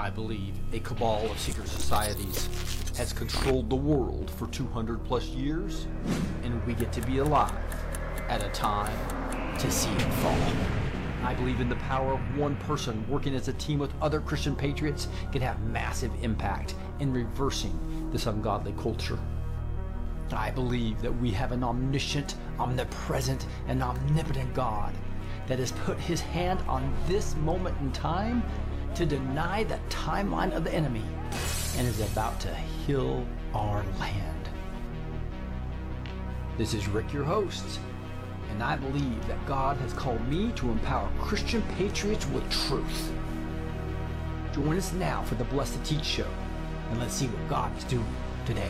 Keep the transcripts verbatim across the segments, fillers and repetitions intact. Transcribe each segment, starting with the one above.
I believe a cabal of secret societies has controlled the world for two hundred plus years, and we get to be alive at a time to see it fall. I believe in the power of one person working as a team with other Christian patriots can have massive impact in reversing this ungodly culture. I believe that we have an omniscient, omnipresent, and omnipotent God that has put his hand on this moment in time to deny the timeline of the enemy and is about to heal our land. This is Rick, your host, and I believe that God has called me to empower Christian patriots with truth. Join us now for the Blessed to Teach show, and let's see what God is doing today.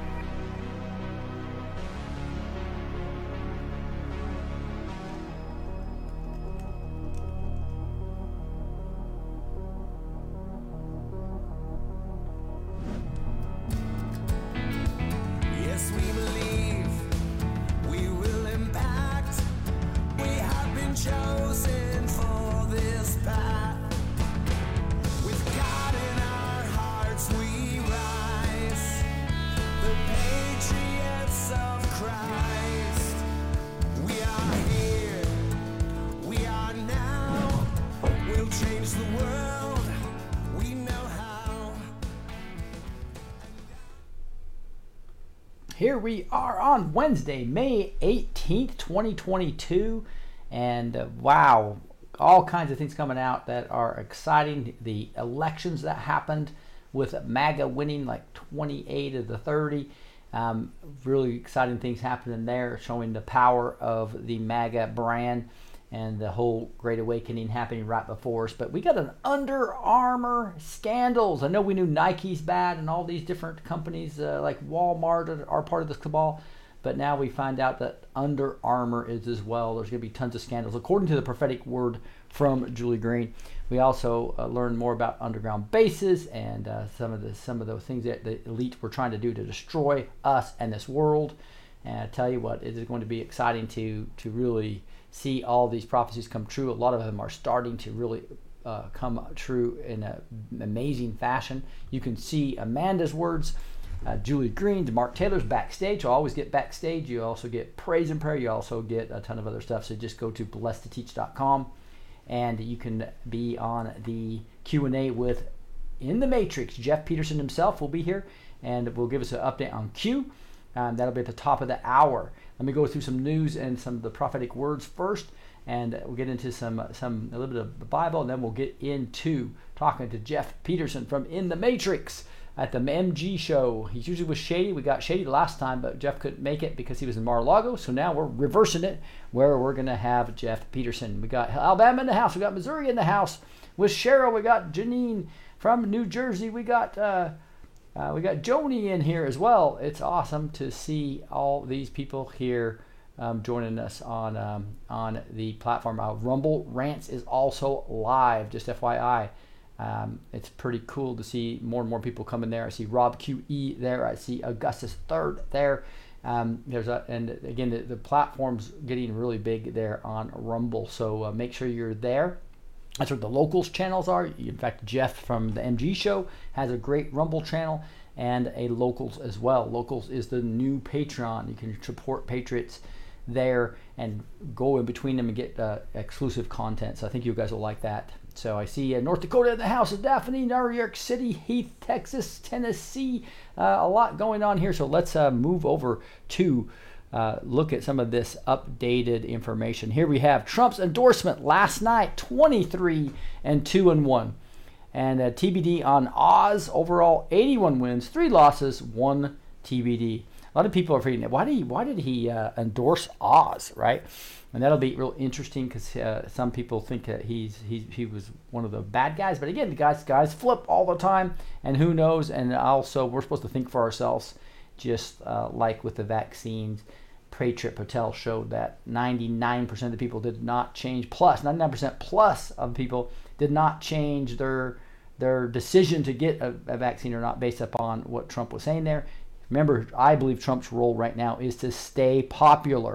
Here we are on Wednesday, May eighteenth, twenty twenty-two, and uh, wow, all kinds of things coming out that are exciting. The elections that happened with MAGA winning like twenty-eight of the thirty, um, really exciting things happening there, showing the power of the MAGA brand and the whole Great Awakening happening right before us. But we got an Under Armour scandals. I know we knew Nike's bad and all these different companies uh, like Walmart are part of this cabal, but now we find out that Under Armour is as well. There's going to be tons of scandals, according to the prophetic word from Julie Green. We also uh, learned more about underground bases and uh, some of the some of those things that the elite were trying to do to destroy us and this world. And I tell you what, it is going to be exciting to to really see all these prophecies come true. A lot of them are starting to really uh, come true in an amazing fashion. You can see Amanda's words, uh, Julie Green, Mark Taylor's backstage. You'll always get backstage. You also get praise and prayer. You also get a ton of other stuff. So just go to blessed to teach dot com and you can be on the Q and A with In the Matrix. Jeff Peterson himself will be here and will give us an update on Q. Um, that'll be at the top of the hour. Let me go through some news and some of the prophetic words first, and we'll get into some some a little bit of the Bible, and then we'll get into talking to Jeff Peterson from In the Matrix at the M G show. He's usually with Shady. We got Shady last time, but Jeff couldn't make it because he was in Mar-a-Lago, so now we're reversing it, where we're going to have Jeff Peterson. We got Alabama in the house. We got Missouri in the house. With Cheryl, we got Janine from New Jersey. We got... Uh, Uh, we got Joni in here as well. It's awesome to see all these people here um, joining us on um, on the platform. Uh, Rumble Rants is also live, just F Y I. Um, it's pretty cool to see more and more people coming there. I see Rob Q E there. I see Augustus third there. Um, there's a, and again, the, the platform's getting really big there on Rumble, so uh, make sure you're there. That's where the locals channels are. In fact, Jeff from the M G show has a great Rumble channel and a locals as well. Locals is the new Patreon. You can support patriots there and go in between them and get uh, exclusive content. So I think you guys will like that. So I see uh, North Dakota in the house of Daphne, New York City, Heath, Texas, Tennessee. Uh, a lot going on here. So let's uh, move over to Uh, look at some of this updated information. Here we have Trump's endorsement last night, twenty-three and two and one. And uh, T B D on Oz, overall eighty-one wins, three losses, one T B D. A lot of people are thinking, why did he, why did he uh, endorse Oz, right? And that'll be real interesting because uh, some people think that he's, he, he was one of the bad guys. But again, the guys, guys flip all the time, and who knows? And also, we're supposed to think for ourselves, just uh, like with the vaccines. Patriot Patel showed that ninety-nine percent of the people did not change, plus ninety-nine percent plus of people did not change their their decision to get a, a vaccine or not based upon what Trump was saying there. Remember, I believe Trump's role right now is to stay popular.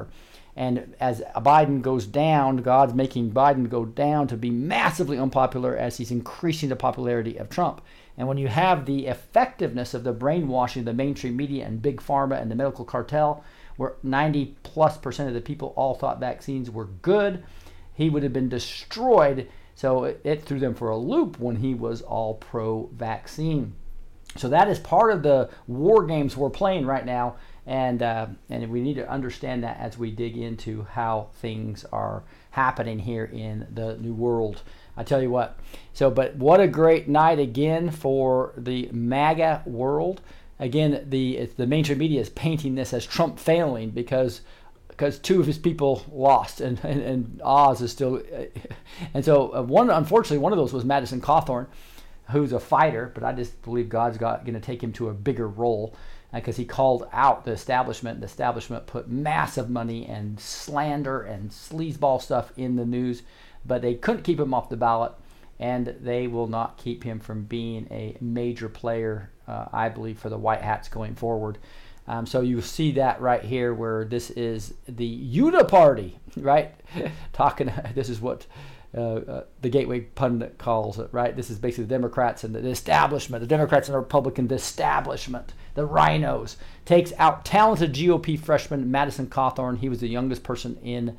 And as Biden goes down, God's making Biden go down to be massively unpopular as he's increasing the popularity of Trump. And when you have the effectiveness of the brainwashing of the mainstream media and big pharma and the medical cartel, where ninety plus percent of the people all thought vaccines were good, he would have been destroyed. So it, it threw them for a loop when he was all pro-vaccine. So that is part of the war games we're playing right now. And uh, and we need to understand that as we dig into how things are happening here in the new world. I tell you what. So, but what a great night again for the MAGA world. Again, the it's, the mainstream media is painting this as Trump failing because because two of his people lost, and and, and Oz is still. And so uh, one, unfortunately, one of those was Madison Cawthorn, who's a fighter, but I just believe God's got going to take him to a bigger role. Because he called out the establishment. The establishment put massive money and slander and sleazeball stuff in the news, but they couldn't keep him off the ballot, and they will not keep him from being a major player, uh, I believe, for the White Hats going forward. Um, so you see that right here where this is the Utah Party, right? Talking, this is what uh, uh, the Gateway pundit calls it, right? This is basically the Democrats and the, the establishment, the Democrats and the Republicans, the establishment. The rhinos takes out talented G O P freshman Madison Cawthorn. He was the youngest person in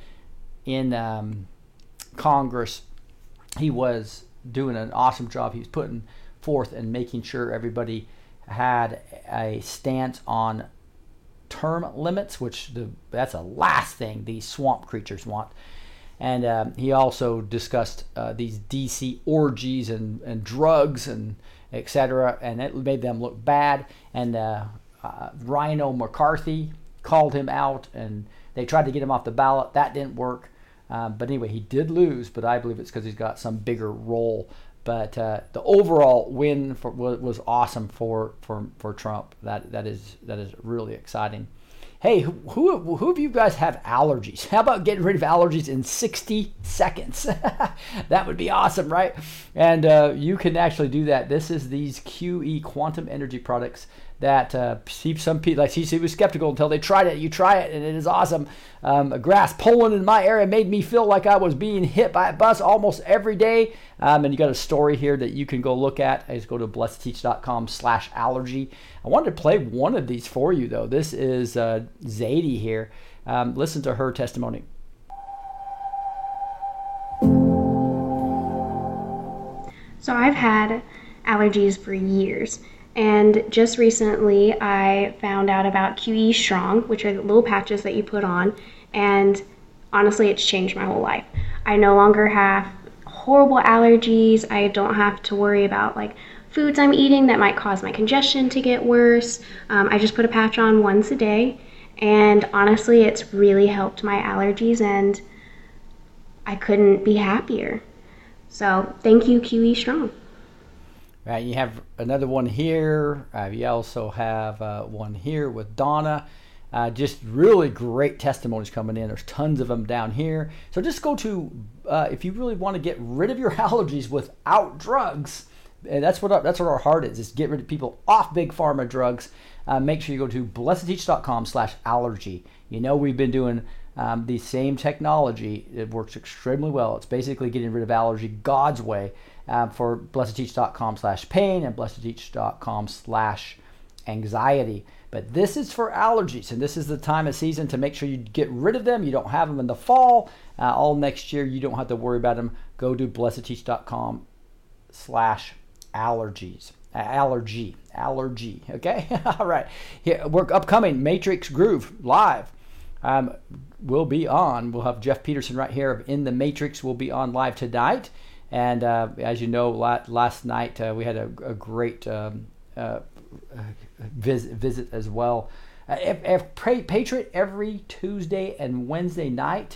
in um, Congress. He was doing an awesome job. He was putting forth and making sure everybody had a stance on term limits, which the, that's the last thing these swamp creatures want. And um, he also discussed uh, these D C orgies and, and drugs and et cetera, and it made them look bad. And uh, uh, Rhino McCarthy called him out, and they tried to get him off the ballot. That didn't work. Um, but anyway, he did lose, but I believe it's because he's got some bigger role. But uh, the overall win for, was, was awesome for, for, for Trump. That that is that is really exciting. Hey, who, who who of you guys have allergies? How about getting rid of allergies in sixty seconds? That would be awesome, right? And uh, you can actually do that. This is these Q E quantum energy products that uh, some people, like he was skeptical until they tried it. You try it, and it is awesome. Um, a grass pulling in my area made me feel like I was being hit by a bus almost every day. Um, and you got a story here that you can go look at. Just go to blessed teach dot com slash allergy. I wanted to play one of these for you, though. This is uh, Zadie here. Um, listen to her testimony. So I've had allergies for years. And just recently, I found out about Q E Strong, which are the little patches that you put on. And honestly, it's changed my whole life. I no longer have horrible allergies. I don't have to worry about like foods I'm eating that might cause my congestion to get worse. Um, I just put a patch on once a day. And honestly, it's really helped my allergies, and I couldn't be happier. So thank you, Q E Strong. Right, you have another one here. Uh, you also have uh, one here with Donna. Uh, just really great testimonies coming in. There's tons of them down here. So just go to, uh, if you really want to get rid of your allergies without drugs, and that's what our, that's what our heart is, is get rid of people off big pharma drugs. Uh, make sure you go to blessed teach dot com slash allergy. You know we've been doing um, the same technology. It works extremely well. It's basically getting rid of allergy God's way. Uh, for blessed teach dot com slash pain and blessed teach dot com slash anxiety. But this is for allergies, and this is the time of season to make sure you get rid of them. You don't have them in the fall. Uh, all next year, you don't have to worry about them. Go to blessed teach dot com slash allergies. Uh, allergy. Allergy. Okay? All right. Here, we're upcoming Matrix Groove live. Um, we'll be on. We'll have Jeff Peterson right here of In the Matrix. We'll be on live tonight. And uh, as you know, last night uh, we had a, a great um, uh, visit, visit as well. Uh, if, if Patriot every Tuesday and Wednesday night.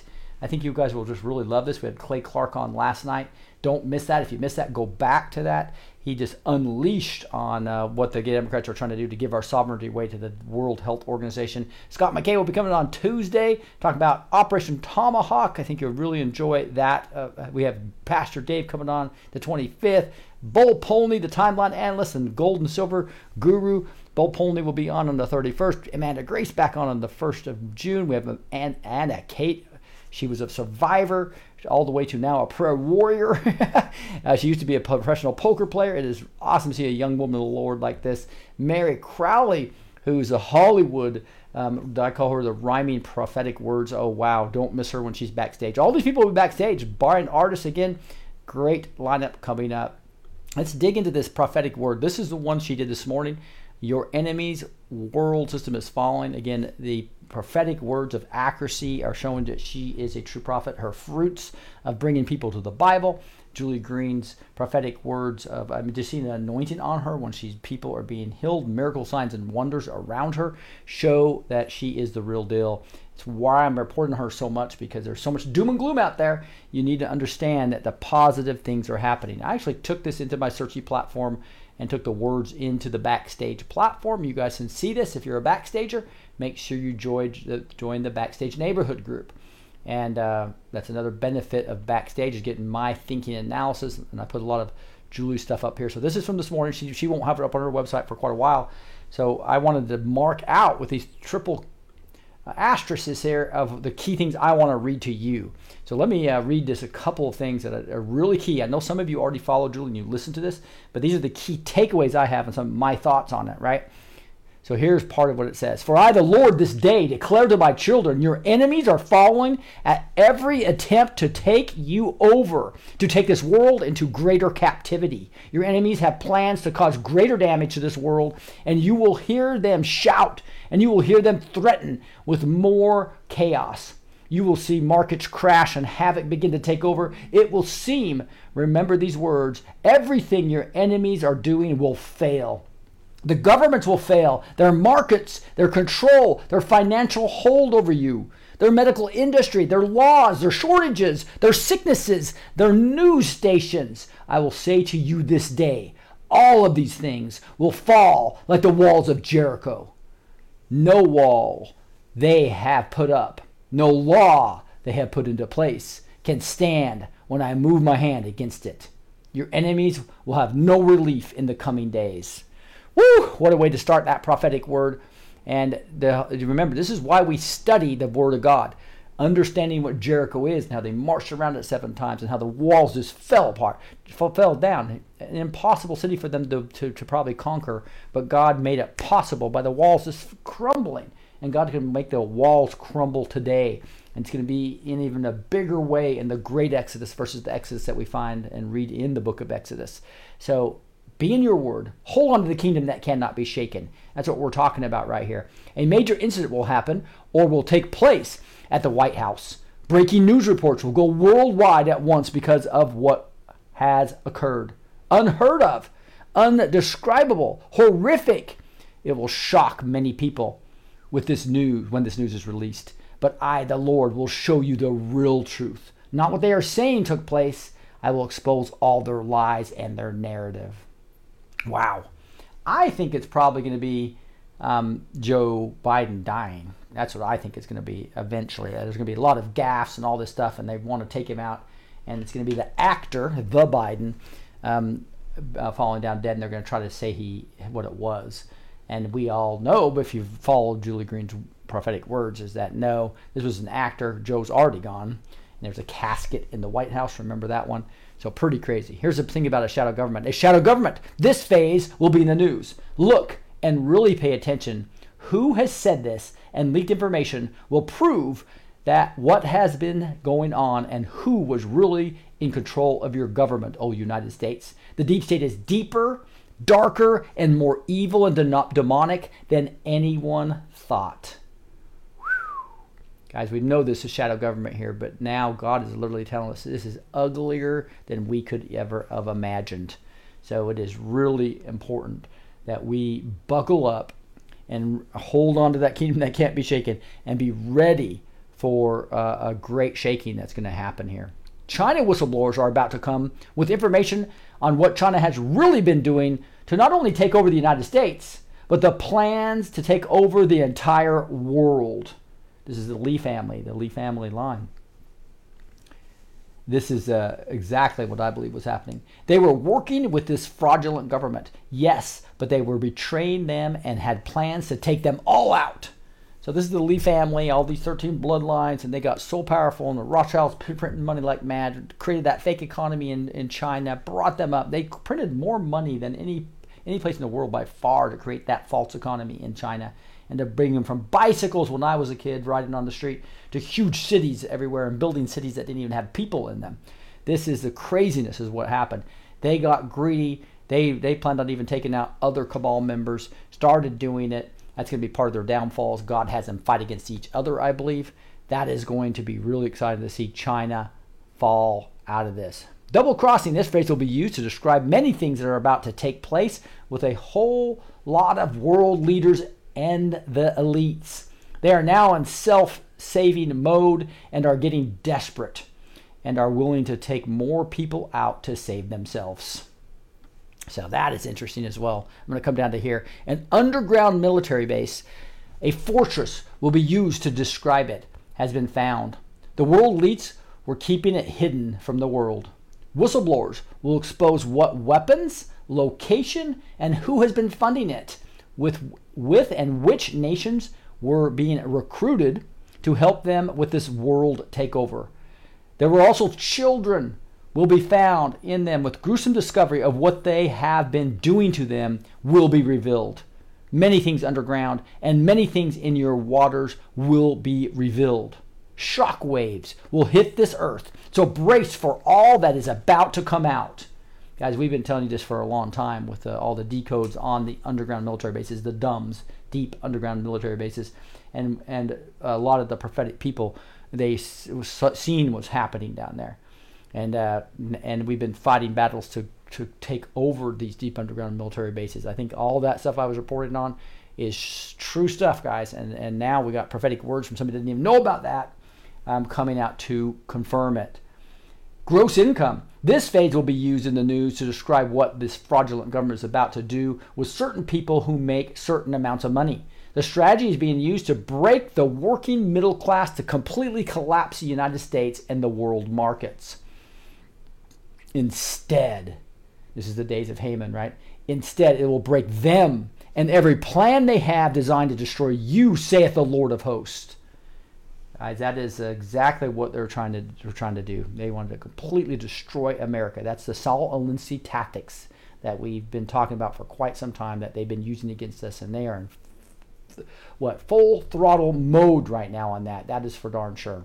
I think you guys will just really love this. We had Clay Clark on last night. Don't miss that. If you missed that, go back to that. He just unleashed on uh, what the Democrats are trying to do to give our sovereignty away to the World Health Organization. Scott McKay will be coming on Tuesday, talking about Operation Tomahawk. I think you'll really enjoy that. Uh, we have Pastor Dave coming on the twenty-fifth. Bull Polney, the timeline analyst and gold and silver guru. Bull Polney will be on on the thirty-first. Amanda Grace back on on the first of June. We have Anna Kate. She was a survivor all the way to now a prayer warrior. uh, she used to be a professional poker player. It is awesome to see a young woman of the Lord like this. Mary Crowley, who's a Hollywood, um, I call her the rhyming prophetic words. Oh, wow. Don't miss her when she's backstage. All these people will be backstage. Barring artists again. Great lineup coming up. Let's dig into this prophetic word. This is the one she did this morning. Your enemy's world system is falling. Again, the prophetic words of accuracy are showing that she is a true prophet. Her fruits of bringing people to the Bible. Julie Green's prophetic words of, I mean, just seeing the anointing on her when she's people are being healed, miracle signs and wonders around her show that she is the real deal. It's why I'm reporting her so much, because there's so much doom and gloom out there. You need to understand that the positive things are happening. I actually took this into my Searchy platform and took the words into the Backstage platform. You guys can see this. If you're a Backstager, make sure you join the, join the Backstage neighborhood group. And uh, that's another benefit of Backstage, is getting my thinking analysis. And I put a lot of Julie's stuff up here. So this is from this morning. She, she won't have it up on her website for quite a while. So I wanted to mark out with these triple uh, asterisks here of the key things I want to read to you. So let me uh, read just a couple of things that are really key. I know some of you already follow Julie and you listen to this, but these are the key takeaways I have and some of my thoughts on it, right? So here's part of what it says. For I, the Lord, this day declare to my children, your enemies are falling at every attempt to take you over, to take this world into greater captivity. Your enemies have plans to cause greater damage to this world, and you will hear them shout, and you will hear them threaten with more chaos. You will see markets crash and havoc begin to take over. It will seem, remember these words, everything your enemies are doing will fail. The governments will fail. Their markets, their control, their financial hold over you, their medical industry, their laws, their shortages, their sicknesses, their news stations. I will say to you this day, all of these things will fall like the walls of Jericho. No wall they have put up, no law they have put into place can stand when I move my hand against it. Your enemies will have no relief in the coming days. Woo! What a way to start that prophetic word. And the, remember, this is why we study the Word of God. Understanding what Jericho is and how they marched around it seven times and how the walls just fell apart, fell down. An impossible city for them to, to, to probably conquer, but God made it possible by the walls just crumbling. And God can make the walls crumble today. And it's going to be in even a bigger way in the great Exodus versus the Exodus that we find and read in the book of Exodus. So, be in your word. Hold on to the kingdom that cannot be shaken. That's what we're talking about right here. A major incident will happen or will take place at the White House. Breaking news reports will go worldwide at once because of what has occurred. Unheard of, undescribable, horrific. It will shock many people with this news when this news is released. But I, the Lord, will show you the real truth. Not what they are saying took place. I will expose all their lies and their narrative. Wow. I think it's probably going to be um, Joe Biden dying. That's what I think it's going to be eventually. There's going to be a lot of gaffes and all this stuff, and they want to take him out. And it's going to be the actor, the Biden, um, uh, falling down dead, and they're going to try to say he what it was. And we all know, but if you've followed Julie Green's prophetic words, is that no, this was an actor. Joe's already gone. And there's a casket in the White House. Remember that one? So pretty crazy. Here's the thing about a shadow government. A shadow government. This phase will be in the news. Look and really pay attention. Who has said this and leaked information will prove that what has been going on and who was really in control of your government, oh United States. The deep state is deeper, darker, and more evil and demonic than anyone thought. Guys, we know this is shadow government here, but now God is literally telling us this is uglier than we could ever have imagined. So it is really important that we buckle up and hold on to that kingdom that can't be shaken and be ready for uh, a great shaking that's going to happen here. China whistleblowers are about to come with information on what China has really been doing to not only take over the United States, but the plans to take over the entire world. This is the Li family, the Li family line. This is uh, exactly what I believe was happening. They were working with this fraudulent government, yes, but they were betraying them and had plans to take them all out. So this is the Li family, all these thirteen bloodlines, and they got so powerful, and the Rothschilds printing money like mad, created that fake economy in, in China, brought them up. They printed more money than any any place in the world by far to create that false economy in China, and to bring them from bicycles when I was a kid riding on the street to huge cities everywhere and building cities that didn't even have people in them. This is the craziness is what happened. They got greedy. They they planned on even taking out other cabal members, started doing it. That's going to be part of their downfalls. God has them fight against each other, I believe. That is going to be really exciting to see China fall out of this. Double crossing, this phrase will be used to describe many things that are about to take place with a whole lot of world leaders and the elites. They are now in self-saving mode and are getting desperate and are willing to take more people out to save themselves. So that is interesting as well. I'm going to come down to here. An underground military base, a fortress will be used to describe it, has been found. The world elites were keeping it hidden from the world. Whistleblowers will expose what weapons, location, and who has been funding it, with, with and which nations were being recruited to help them with this world takeover. There were also children will be found in them with gruesome discovery of what they have been doing to them will be revealed. Many things underground and many things in your waters will be revealed. Shock waves will hit this earth. So brace for all that is about to come out. Guys, we've been telling you this for a long time with uh, all the decodes on the underground military bases, the D U M S, deep underground military bases, and and a lot of the prophetic people, they seen what's happening down there. And uh, and we've been fighting battles to, to take over these deep underground military bases. I think all that stuff I was reporting on is true stuff, guys. And, and now we got prophetic words from somebody that didn't even know about that um, coming out to confirm it. Gross income. This phrase will be used in the news to describe what this fraudulent government is about to do with certain people who make certain amounts of money. The strategy is being used to break the working middle class to completely collapse the United States and the world markets. Instead, this is the days of Haman, right? Instead, it will break them and every plan they have designed to destroy you, saith the Lord of hosts. Guys, that is exactly what they're trying to they're trying to do. They wanted to completely destroy America. That's the Saul Alinsky tactics that we've been talking about for quite some time that they've been using against us, and they are in what full throttle mode right now on that. That is for darn sure.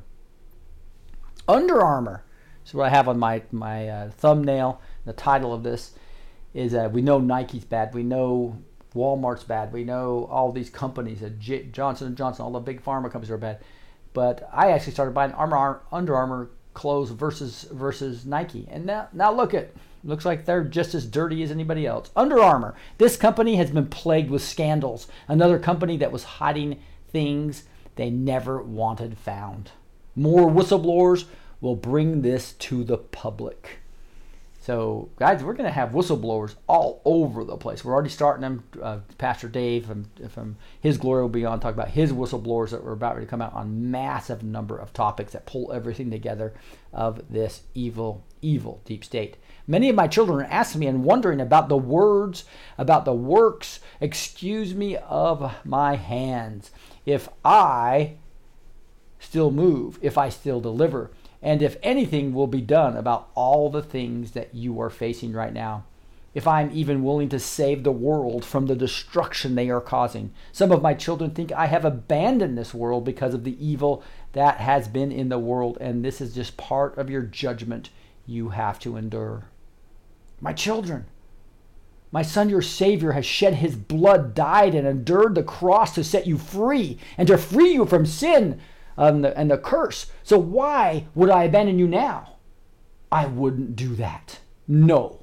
Under Armour. So what I have on my my uh, thumbnail, the title of this is uh, we know Nike's bad, we know Walmart's bad, we know all these companies, uh, J- Johnson and Johnson, all the big pharma companies are bad. But I actually started buying Armour, Under Armour clothes versus versus Nike, and now now look at looks like they're just as dirty as anybody else. Under Armour, this company has been plagued with scandals. Another company that was hiding things they never wanted found. More whistleblowers will bring this to the public. So, guys, we're going to have whistleblowers all over the place. We're already starting them. Uh, Pastor Dave from, from His Glory will be on talk about his whistleblowers that were about ready to come out on massive number of topics that pull everything together of this evil, evil deep state. Many of my children are asking me and wondering about the words, about the works, excuse me, of my hands. If I still move, if I still deliver, and if anything will be done about all the things that you are facing right now. If I'm even willing to save the world from the destruction they are causing. Some of my children think I have abandoned this world because of the evil that has been in the world, and this is just part of your judgment you have to endure. My children, my son, your Savior, has shed his blood, died, and endured the cross to set you free and to free you from sin and the, and the curse. So why would I abandon you now? I wouldn't do that. No.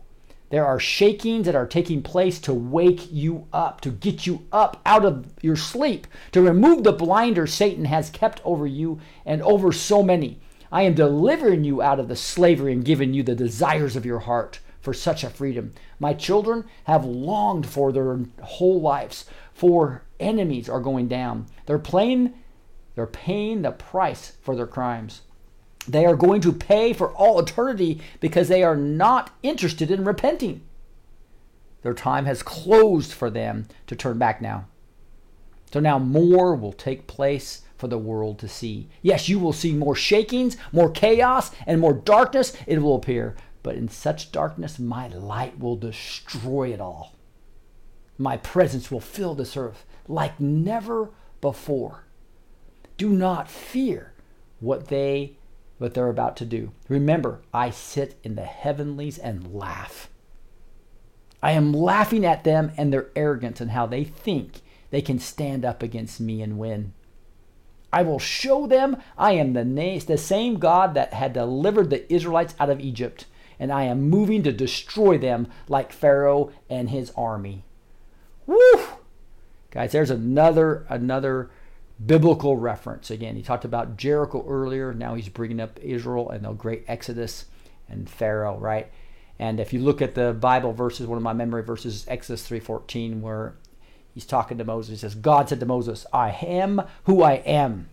There are shakings that are taking place to wake you up, to get you up out of your sleep, to remove the blinder Satan has kept over you and over so many. I am delivering you out of the slavery and giving you the desires of your heart for such a freedom. My children have longed for their whole lives, for enemies are going down. They're playing, they're paying the price for their crimes. They are going to pay for all eternity because they are not interested in repenting. Their time has closed for them to turn back now. So now more will take place for the world to see. Yes, you will see more shakings, more chaos, and more darkness. It will appear. But in such darkness, my light will destroy it all. My presence will fill this earth like never before. Do not fear what they what they're about to do. Remember, I sit in the heavenlies and laugh. I am laughing at them and their arrogance and how they think they can stand up against me and win. I will show them I am the, na- the same God that had delivered the Israelites out of Egypt, and I am moving to destroy them like Pharaoh and his army. Woo! Guys, there's another another biblical reference. Again, he talked about Jericho earlier. Now he's bringing up Israel and the great Exodus and Pharaoh, right? And if you look at the Bible verses, one of my memory verses is Exodus three fourteen, where he's talking to Moses. He says, God said to Moses, I am who I am.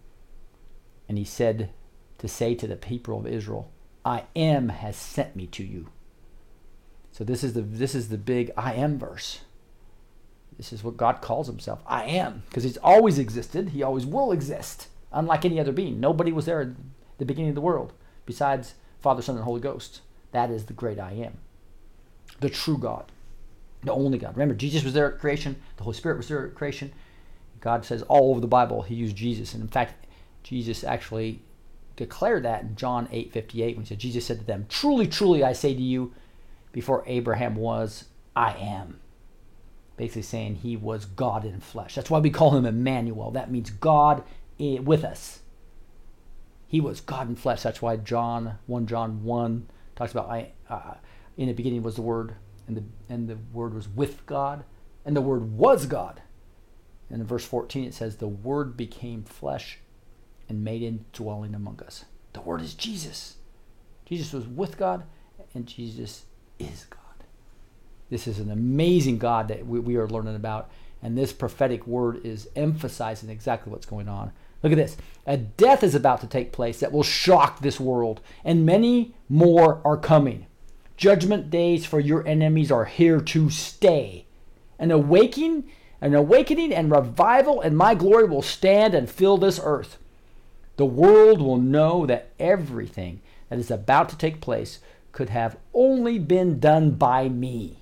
And he said to say to the people of Israel, I am has sent me to you. So this is the this is the big I am verse. This is what God calls himself. I am. Because he's always existed. He always will exist. Unlike any other being. Nobody was there at the beginning of the world besides Father, Son, and Holy Ghost. That is the great I am. The true God. The only God. Remember, Jesus was there at creation. The Holy Spirit was there at creation. God says all over the Bible he used Jesus. And in fact, Jesus actually declared that in John eight fifty-eight when he said, Jesus said to them, truly, truly, I say to you, before Abraham was, I am. Basically saying he was God in flesh. That's why we call him Emmanuel. That means God with us. He was God in flesh. That's why John First John one talks about I uh, in the beginning was the Word, and the and the Word was with God, and the Word was God. And in verse fourteen it says the Word became flesh and made a dwelling among us. The Word is Jesus. Jesus was with God, and Jesus is God. This is an amazing God that we, we are learning about. And this prophetic word is emphasizing exactly what's going on. Look at this. A death is about to take place that will shock this world. And many more are coming. Judgment days for your enemies are here to stay. An awakening, an awakening and revival and my glory will stand and fill this earth. The world will know that everything that is about to take place could have only been done by me.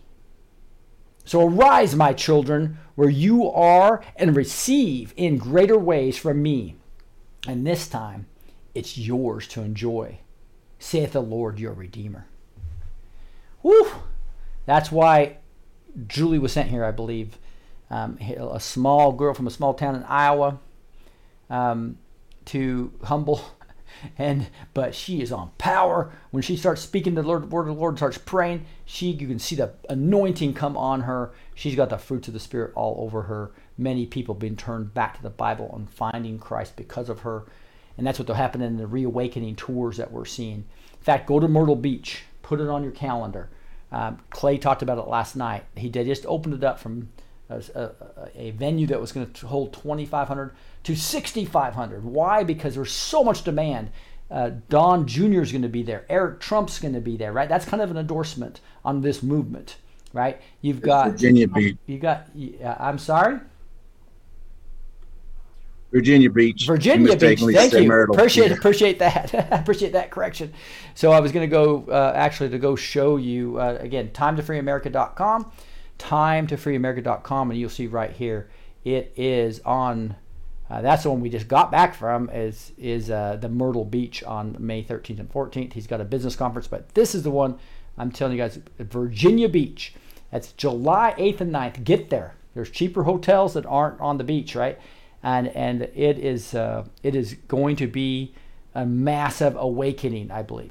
So arise, my children, where you are, and receive in greater ways from me. And this time, it's yours to enjoy, saith the Lord your Redeemer. Whew! That's why Julie was sent here, I believe. Um, a small girl from a small town in Iowa, um, to humble. And but she is on power. When she starts speaking the Lord, word of the Lord, starts praying, she you can see the anointing come on her. She's got the fruits of the Spirit all over her. Many people being turned back to the Bible and finding Christ because of her. And that's what will happen in the reawakening tours that we're seeing. In fact, go to Myrtle Beach. Put it on your calendar. Um, Clay talked about it last night. He did just opened it up from a, a, a venue that was going to hold twenty-five hundred to sixty-five hundred. Why? Because there's so much demand. Uh, Don Junior is going to be there. Eric Trump's going to be there, right? That's kind of an endorsement on this movement, right? You've got Virginia Beach. You got. Uh, I'm sorry. Virginia Beach. Virginia Beach. Thank you. Myrtle. Appreciate yeah. appreciate that. appreciate that correction. So I was going to go uh, actually to go show you uh, again. time to free america dot com. time to free america dot com, and you'll see right here. It is on. Uh, that's the one we just got back from. Is is uh, the Myrtle Beach on May thirteenth and fourteenth. He's got a business conference, but this is the one I'm telling you guys. Virginia Beach. That's July eighth and ninth. Get there. There's cheaper hotels that aren't on the beach, right? And and it is uh, it is going to be a massive awakening, I believe.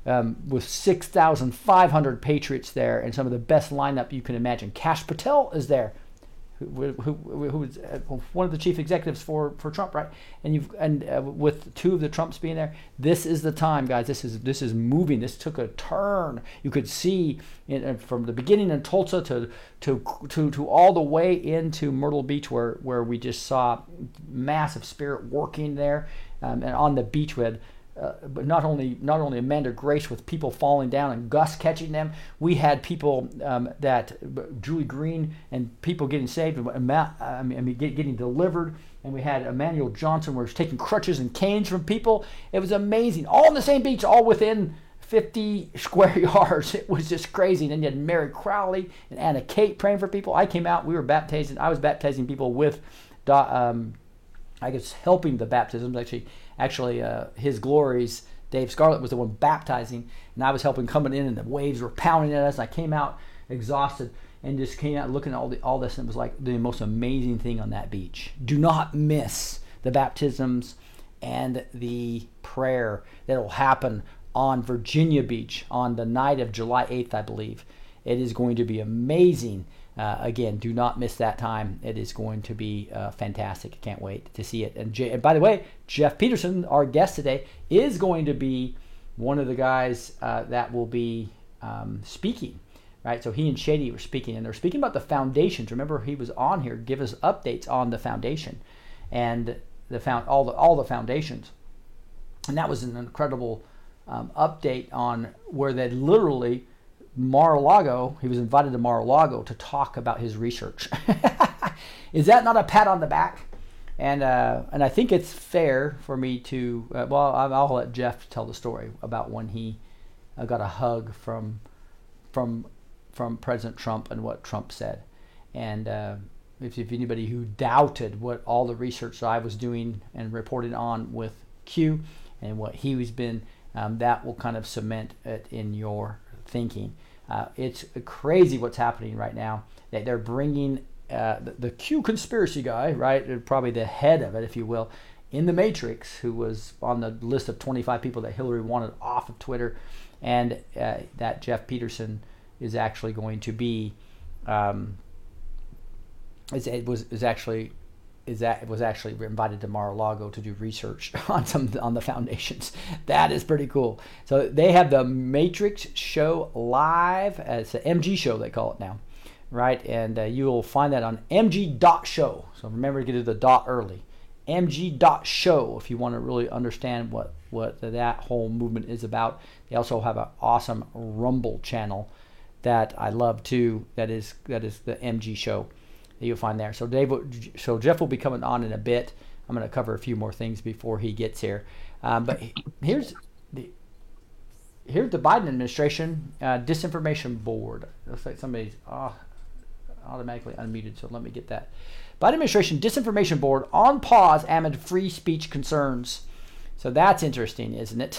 um, with six thousand five hundred Patriots there and some of the best lineup you can imagine. Kash Patel is there, who, who, who was one of the chief executives for, for Trump, right? And you've and uh, with two of the Trumps being there, this is the time, guys. This is this is moving. This took a turn. You could see in, from the beginning in Tulsa to to to to all the way into Myrtle Beach, where where we just saw massive spirit working there, um, and on the beach we had. Uh, but not only not only Amanda Grace with people falling down and Gus catching them, we had people um, that Julie Green and people getting saved, and Matt, I mean, I mean get, getting delivered, and we had Emmanuel Johnson where he was taking crutches and canes from people. It was amazing, all on the same beach, all within fifty square yards. It was just crazy. And then you had Mary Crowley and Anna Kate praying for people. I came out, we were baptizing. I was baptizing people with, um, I guess, helping the baptisms actually. Actually, uh, His Glories, Dave Scarlett was the one baptizing, and I was helping coming in, and the waves were pounding at us. And I came out exhausted and just came out looking at all, the, all this, and it was like the most amazing thing on that beach. Do not miss the baptisms and the prayer that will happen on Virginia Beach on the night of July eighth, I believe. It is going to be amazing. Uh, again, do not miss that time. It is going to be uh, fantastic. I can't wait to see it. And, J- and by the way, Jeff Peterson, our guest today, is going to be one of the guys uh, that will be um, speaking, right? So he and Shady were speaking, and they're speaking about the foundations. Remember, he was on here, give us updates on the foundation and the found all the all the foundations, and that was an incredible um, update on where they literally. Mar-a-Lago, he was invited to Mar-a-Lago to talk about his research. Is that not a pat on the back? And uh, and I think it's fair for me to, uh, well, I'll, I'll let Jeff tell the story about when he uh, got a hug from from from President Trump and what Trump said. And uh, if, if anybody who doubted what all the research I was doing and reporting on with Q and what he was been, um, that will kind of cement it in your thinking. Uh, it's crazy what's happening right now. That they're bringing uh, the, the Q conspiracy guy, right, probably the head of it, if you will, in the Matrix, who was on the list of twenty-five people that Hillary wanted off of Twitter, and uh, that Jeff Peterson is actually going to be, um, is, it was is actually. Is that was actually invited to Mar-a-Lago to do research on some on the foundations. That is pretty cool. So they have the Matrix show live. It's an M G show, they call it now, right? And uh, you will find that on M G dot show. So remember to get to the dot early. M G dot show if you want to really understand what what that whole movement is about. They also have an awesome Rumble channel that I love too. That is that is the M G show. You'll find there. So Dave, so Jeff will be coming on in a bit. I'm going to cover a few more things before he gets here. Um, but here's the here's the Biden administration uh, disinformation board. Looks like somebody's oh, automatically unmuted. So let me get that. Biden administration disinformation board on pause amid free speech concerns. So that's interesting, isn't it?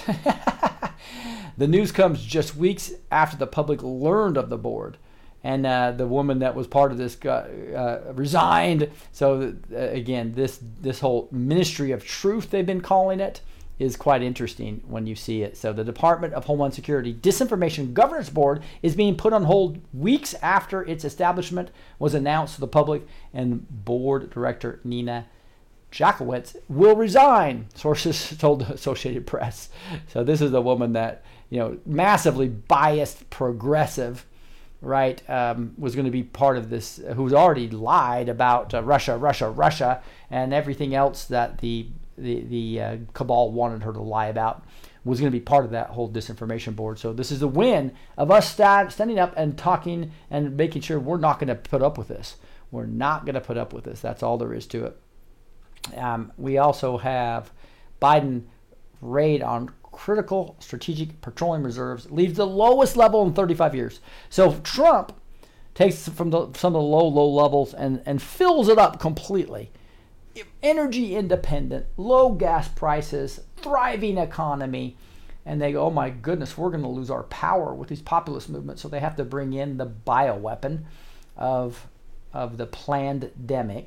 The news comes just weeks after the public learned of the board. And uh, the woman that was part of this got, uh, resigned. So uh, again, this this whole ministry of truth, they've been calling it, is quite interesting when you see it. So the Department of Homeland Security Disinformation Governance Board is being put on hold weeks after its establishment was announced to the public, and board director Nina Jackowitz will resign, sources told the Associated Press. So this is the woman that, you know, massively biased progressive, right, um, was going to be part of this, uh, who's already lied about uh, Russia, Russia, Russia, and everything else that the the, the uh, cabal wanted her to lie about, was going to be part of that whole disinformation board. So this is a win of us stand, standing up and talking and making sure we're not going to put up with this. We're not going to put up with this. That's all there is to it. Um, we also have Biden raid on critical strategic petroleum reserves, leaves the lowest level in thirty-five years. So Trump takes from the, some of the low, low levels and, and fills it up completely. Energy independent, low gas prices, thriving economy. And they go, oh my goodness, we're going to lose our power with these populist movements. So they have to bring in the bioweapon of, of the plandemic,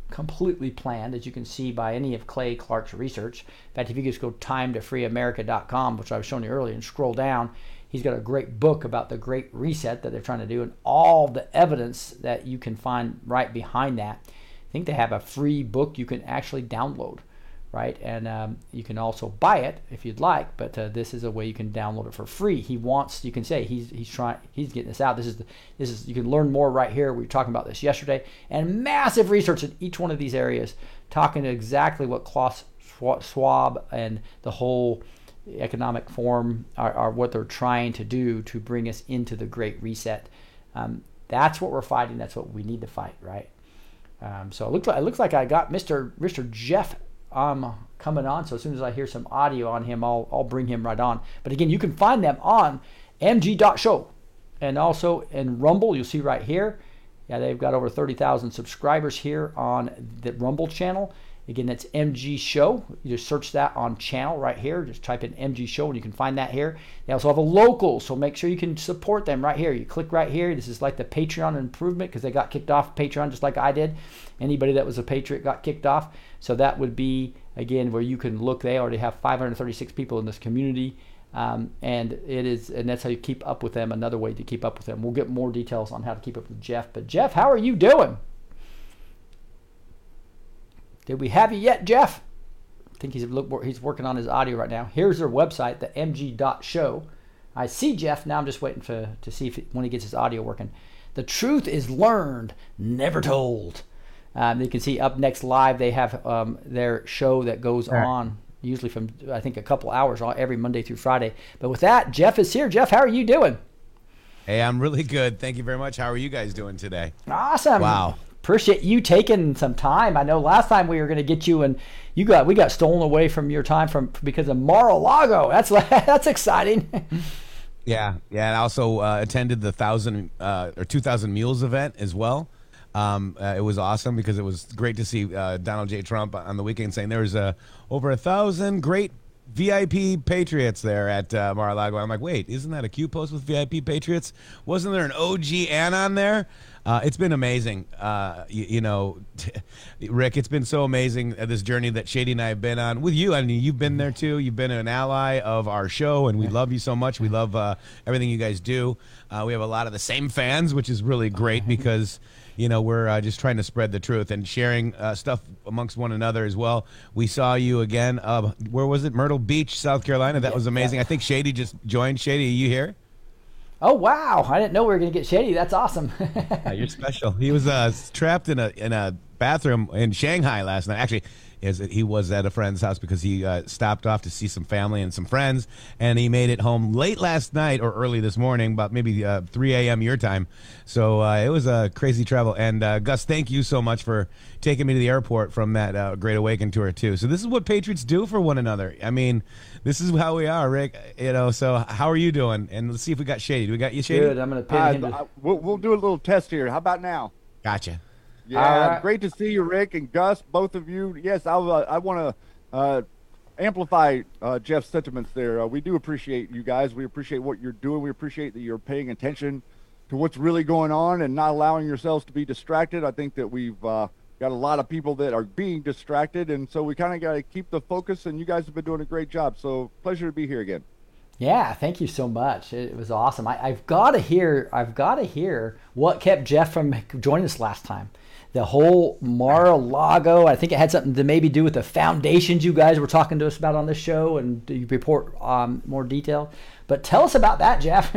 completely planned, as you can see by any of Clay Clark's research. In fact, if you just go time to free america dot com, which I was showing you earlier, and scroll down, he's got a great book about the Great Reset that they're trying to do and all the evidence that you can find right behind that. I think they have a free book you can actually download, right? And um, you can also buy it if you'd like, but uh, this is a way you can download it for free. He wants, you can say he's he's trying, he's getting this out. This is the, this is you can learn more right here. We were talking about this yesterday, and massive research in each one of these areas, talking to exactly what Klaus Schwab and the whole economic forum are, are what they're trying to do to bring us into the Great Reset. Um, that's what we're fighting. That's what we need to fight, right? Um, so it looks like it looks like I got Mister Mister Jeff um, coming on. So as soon as I hear some audio on him, I'll I'll bring him right on. But again, you can find them on M G dot show, and also in Rumble. You'll see right here. Yeah, they've got over thirty thousand subscribers here on the Rumble channel. Again, that's M G Show. You just search that on channel right here. Just type in M G Show and you can find that here. They also have a local, so make sure you can support them right here. You click right here. This is like the Patreon improvement because they got kicked off Patreon just like I did. Anybody that was a Patriot got kicked off. So that would be, again, where you can look. They already have five hundred thirty-six people in this community. Um, and it is, and that's how you keep up with them. Another way to keep up with them. We'll get more details on how to keep up with Jeff. But Jeff, how are you doing? Did we have you yet, Jeff? I think he's look, he's working on his audio right now. Here's their website, the M G dot show. I see Jeff. Now I'm just waiting for to see if when he gets his audio working. The truth is learned, never told. Um, you can see up next live, they have um, their show that goes on, usually from, I think, a couple hours every Monday through Friday. But with that, Jeff is here. Jeff, how are you doing? Hey, I'm really good. Thank you very much. How are you guys doing today? Awesome. Wow. Appreciate you taking some time. I know last time we were going to get you, and you got we got stolen away from your time from because of Mar-a-Lago. That's that's exciting. Yeah, yeah. And I also uh, attended the thousand uh, or two thousand Mules event as well. Um, uh, it was awesome because it was great to see uh, Donald J. Trump on the weekend saying there was uh, over a thousand great V I P Patriots there at uh, Mar-a-Lago. I'm like, wait, isn't that a Q post with V I P Patriots? Wasn't there an O G anon there? Uh, it's been amazing. Uh, you, you know, Rick, it's been so amazing uh, this journey that Shady and I have been on with you. I mean, you've been there too. You've been an ally of our show, and we love you so much. We love uh, everything you guys do. Uh, we have a lot of the same fans, which is really great because, you know, we're uh, just trying to spread the truth and sharing uh, stuff amongst one another as well. We saw you again. Uh, where was it? Myrtle Beach, South Carolina. That was amazing. I think Shady just joined. Shady, are you here? Oh wow! I didn't know we were gonna get Shady. That's awesome. Yeah, you're special. He was uh, trapped in a in a bathroom in Shanghai last night. Actually, is he was at a friend's house because he uh, stopped off to see some family and some friends, and he made it home late last night or early this morning, about maybe uh, three a m your time. So uh, it was a crazy travel. And uh, Gus, thank you so much for taking me to the airport from that uh, Great Awaken tour too. So this is what Patriots do for one another. I mean, this is how we are, Rick. You know. So how are you doing? And let's see if we got Shady. Do we got you, Shady? Good. I'm gonna pin him. Uh, To... uh, we'll, we'll do a little test here. How about now? Gotcha. Yeah, right. Great to see you, Rick and Gus, both of you. Yes, I, uh, I want to uh, amplify uh, Jeff's sentiments there. Uh, we do appreciate you guys. We appreciate what you're doing. We appreciate that you're paying attention to what's really going on and not allowing yourselves to be distracted. I think that we've uh, got a lot of people that are being distracted, and so we kind of got to keep the focus, and you guys have been doing a great job. So pleasure to be here again. Yeah, thank you so much. It was awesome. I, I've got to hear. I've got to hear what kept Jeff from joining us last time. The whole Mar-a-Lago. I think it had something to maybe do with the foundations you guys were talking to us about on this show, and you report um, more detail. But tell us about that, Jeff.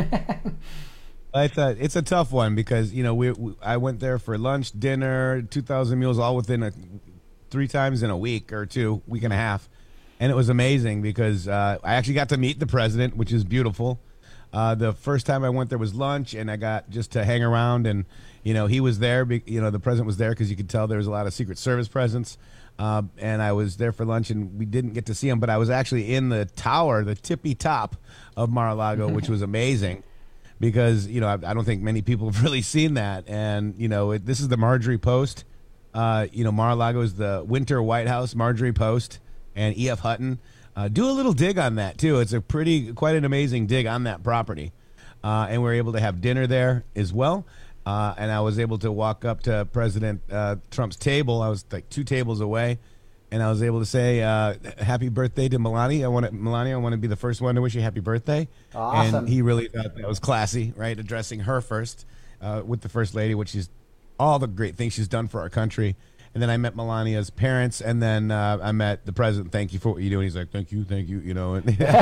It's a it's a tough one because you know we, we I went there for lunch, dinner, two thousand meals, all within a three times in a week or two, week and a half, and it was amazing because uh, I actually got to meet the president, which is beautiful. Uh, the first time I went there was lunch, and I got just to hang around, and you know he was there. You know the president was there because you could tell there was a lot of Secret Service presence. Uh, and I was there for lunch, and we didn't get to see him, but I was actually in the tower, the tippy top of Mar-a-Lago, which was amazing. Because, you know, I, I don't think many people have really seen that. And, you know, it, this is the Marjorie Post. Uh, you know, Mar-a-Lago is the Winter White House, Marjorie Post, and E F. Hutton. Uh, do a little dig on that, too. It's a pretty, quite an amazing dig on that property. Uh, and we were able to have dinner there as well. uh, and I was able to walk up to President uh, Trump's table. I was like two tables away, and I was able to say, uh, "Happy birthday to Melania! I want to, Melania, I want to be the first one to wish you happy birthday." Awesome. And he really thought that was classy, right? Addressing her first uh, with the first lady, which is all the great things she's done for our country. And then I met Melania's parents, and then uh, I met the president. Thank you for what you do. And he's like, "Thank you, thank you," you know.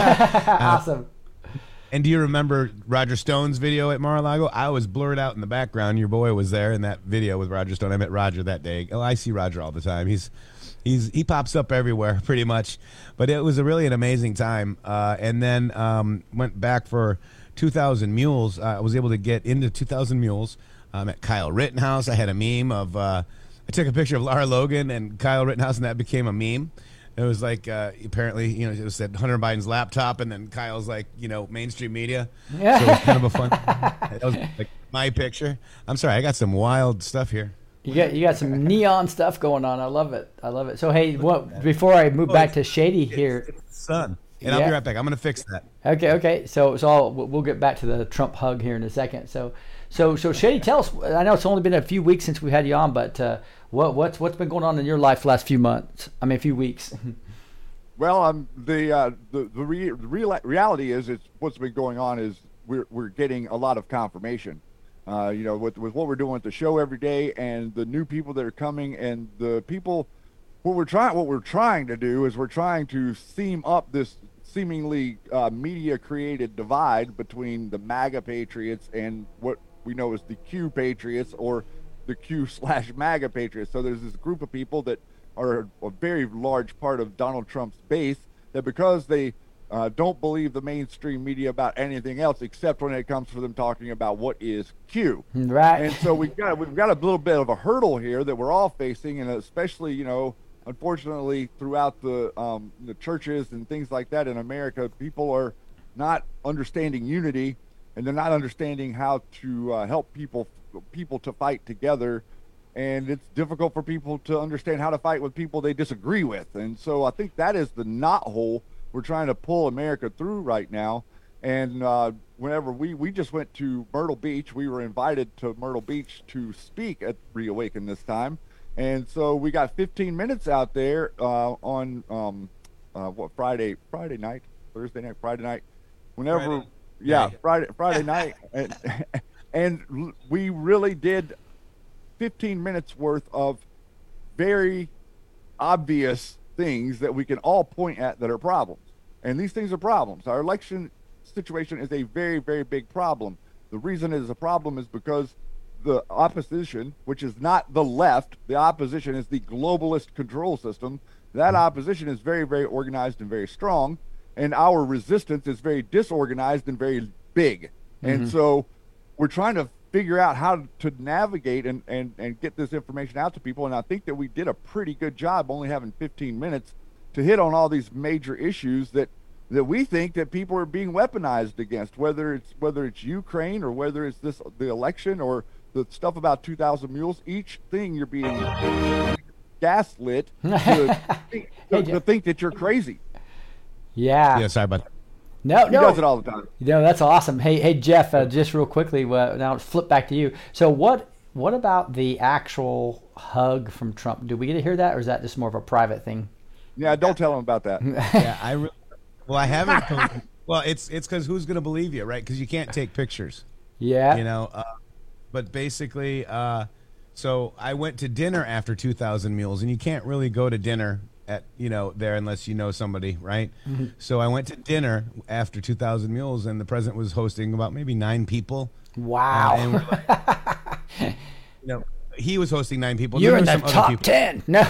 Awesome. And do you remember Roger Stone's video at Mar-a-Lago? I was blurred out in the background. Your boy was there in that video with Roger Stone. I met Roger that day. Oh, I see Roger all the time. He's he's he pops up everywhere pretty much. But it was a really an amazing time. Uh, and then um, went back for two thousand Mules. Uh, I was able to get into two thousand Mules. I met Kyle Rittenhouse. I had a meme of uh, I took a picture of Lara Logan and Kyle Rittenhouse, and that became a meme. It was like, uh, apparently, you know, it was said Hunter Biden's laptop, and then Kyle's like, you know, mainstream media. Yeah. So it was kind of a fun. That was like my picture. I'm sorry, I got some wild stuff here. You got you got some neon stuff going on. I love it. I love it. So hey, what before I move Oh, back to Shady here? It's the sun, and I'll Yeah. be right back. I'm gonna fix that. Okay, okay. So so I'll, we'll get back to the Trump hug here in a second. So so so Shady, tell us. I know it's only been a few weeks since we had you on, but uh, what what's what's been going on in your life the last few months? I mean, a few weeks. Well, um, the uh, the the, re- the real reality is, it's what's been going on is we're we're getting a lot of confirmation. Uh, you know, with with what we're doing at the show every day, and the new people that are coming, and the people. What we're trying what we're trying to do is we're trying to seam up this seemingly uh, media created divide between the MAGA patriots and what we know as the Q patriots, or the Q slash MAGA patriots. So there's this group of people that are a very large part of Donald Trump's base, that because they uh, don't believe the mainstream media about anything else except when it comes for them talking about what is Q. Right. And so we've got we've got a little bit of a hurdle here that we're all facing, and especially, you know, unfortunately throughout the um, the churches and things like that in America, people are not understanding unity, and they're not understanding how to uh, help people people to fight together. And it's difficult for people to understand how to fight with people they disagree with. And so I think that is the knothole we're trying to pull America through right now. And uh, whenever we, we just went to Myrtle Beach, we were invited to Myrtle Beach to speak at Reawaken this time. And so we got fifteen minutes out there uh, on um, uh, what Friday, Friday night, Thursday night, Friday night, whenever, Friday. yeah, Yeah. Friday, Friday night. And, and we really did fifteen minutes worth of very obvious things that we can all point at that are problems. And these things are problems. Our election situation is a very, very big problem. The reason it is a problem is because the opposition, which is not the left, the opposition is the globalist control system. That opposition is very, very organized and very strong. And our resistance is very disorganized and very big. And so we're trying to figure out how to navigate and, and, and get this information out to people. And I think that we did a pretty good job only having fifteen minutes to hit on all these major issues that, that we think that people are being weaponized against, whether it's whether it's Ukraine or whether it's this the election or the stuff about two thousand Mules. Each thing you're being gaslit to, think, to, to think that you're crazy. Yeah. Yeah, sorry about that. No, He no. does it all the time. You know, that's awesome. Hey, hey, Jeff, uh, just real quickly, uh, now let's flip back to you. So what what about the actual hug from Trump? Do we get to hear that, or is that just more of a private thing? Yeah, don't tell him about that. Yeah, I re- well, I haven't. told- well, it's it's because who's gonna believe you, right? Because you can't take pictures. Yeah. You know, uh, but basically, uh, so I went to dinner after two thousand Mules, and you can't really go to dinner at, you know, there unless you know somebody, right? Mm-hmm. So I went to dinner after two thousand Mules, and the president was hosting about maybe nine people. Wow. Uh, and we're like, you know, he was hosting nine people. You're in Then the there were some other top people. ten. No.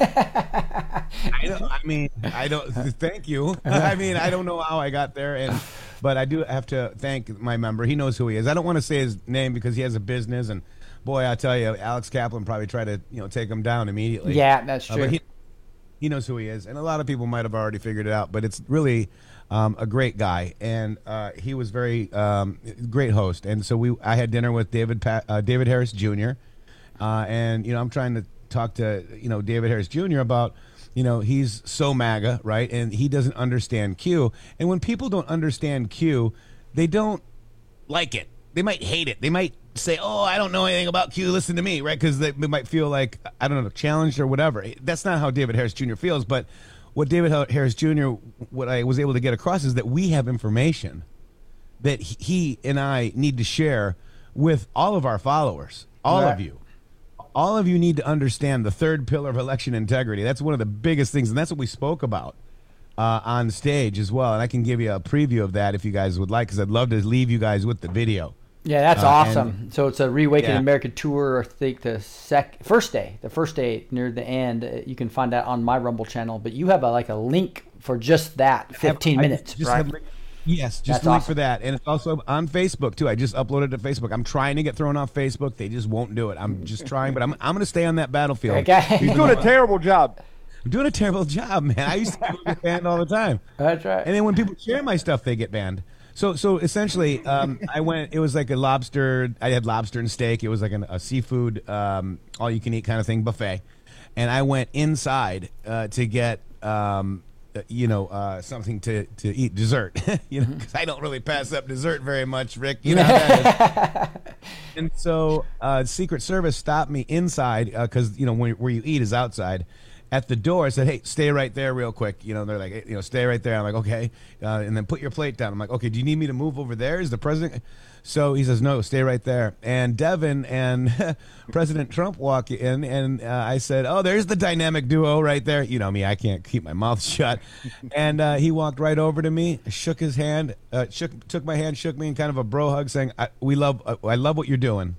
I, don't, I mean, I don't. Thank you. I mean, I don't know how I got there, and but I do have to thank my member. He knows who he is. I don't want to say his name because he has a business, and boy, I tell you, Alex Kaplan probably tried to you know take him down immediately. Yeah, that's Uh, true. but he, he knows who he is, and a lot of people might have already figured it out. But it's really um, a great guy, and uh, he was very um, great host. And so we, I had dinner with David pa- uh, David Harris Junior Uh, and you know, I'm trying to talk to you know David Harris Junior about you know he's so MAGA, right? And he doesn't understand Q. And when people don't understand Q, they don't like it. They might hate it. They might say, oh, I don't know anything about Q, listen to me, right? Because they, they might feel like, I don't know, challenged or whatever. That's not how David Harris Junior feels, but what David Harris Junior, what I was able to get across is that we have information that he and I need to share with all of our followers, all Right. of you. All of you need to understand the third pillar of election integrity. That's one of the biggest things, and that's what we spoke about uh, on stage as well. And I can give you a preview of that if you guys would like, because I'd love to leave you guys with the video. Yeah, that's Uh, awesome. and- So it's a Reawaken Yeah. America tour. I think the sec first day, the first day near the end. uh, You can find that on my Rumble channel. But you have a, like a link for just that, fifteen I minutes, just right? have link- Yes, just That's a link awesome. for that. And it's also on Facebook, too. I just uploaded to Facebook. I'm trying to get thrown off Facebook. They just won't do it. I'm just trying, but I'm, I'm going to stay on that battlefield. Okay. He's doing a terrible job. I'm doing a terrible job, man. I used to get banned all the time. That's right. And then when people share my stuff, they get banned. So, so essentially, um, I went. It was like a lobster. I had lobster and steak. It was like an, a seafood, um, all-you-can-eat kind of thing, buffet. And I went inside uh, to get, um, uh, you know, uh, something to, to eat, dessert. you know, because I don't really pass up dessert very much, Rick. You know how that is. And so, uh, Secret Service stopped me inside because you know where, where you eat is outside. At the door, I said, "Hey, stay right there, real quick." You know, they're like, hey, "You know, stay right there." I'm like, "Okay," uh, and then put your plate down. I'm like, "Okay, do you need me to move over there? Is the president?" So he says, "No, stay right there." And Devin and President Trump walk in, and uh, I said, "Oh, there's the dynamic duo right there." You know me, I can't keep my mouth shut. And uh, he walked right over to me, shook his hand, uh, shook, took my hand, shook me in kind of a bro hug, saying, I, "We love, uh, I love what you're doing."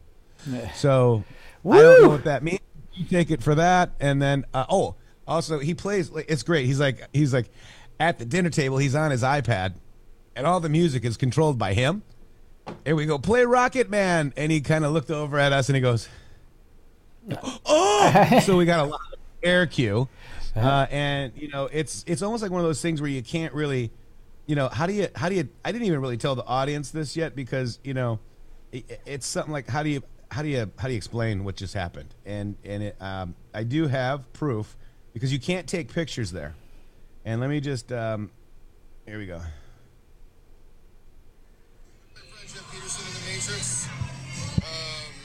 So I don't know what that means. You take it for that, and then uh, oh, also he plays. Like, it's great. He's like he's like at the dinner table. He's on his iPad, and all the music is controlled by him. Here we go, play Rocket Man, and he kind of looked over at us and he goes, "Oh!" So we got a lot of air cue, uh, and you know it's it's almost like one of those things where you can't really, you know, how do you how do you? I didn't even really tell the audience this yet because you know, it, it's something like how do you. How do you how do you explain what just happened? And and it, um, I do have proof because you can't take pictures there. And let me just um, here we go. Jeff Peterson in the Matrix, um,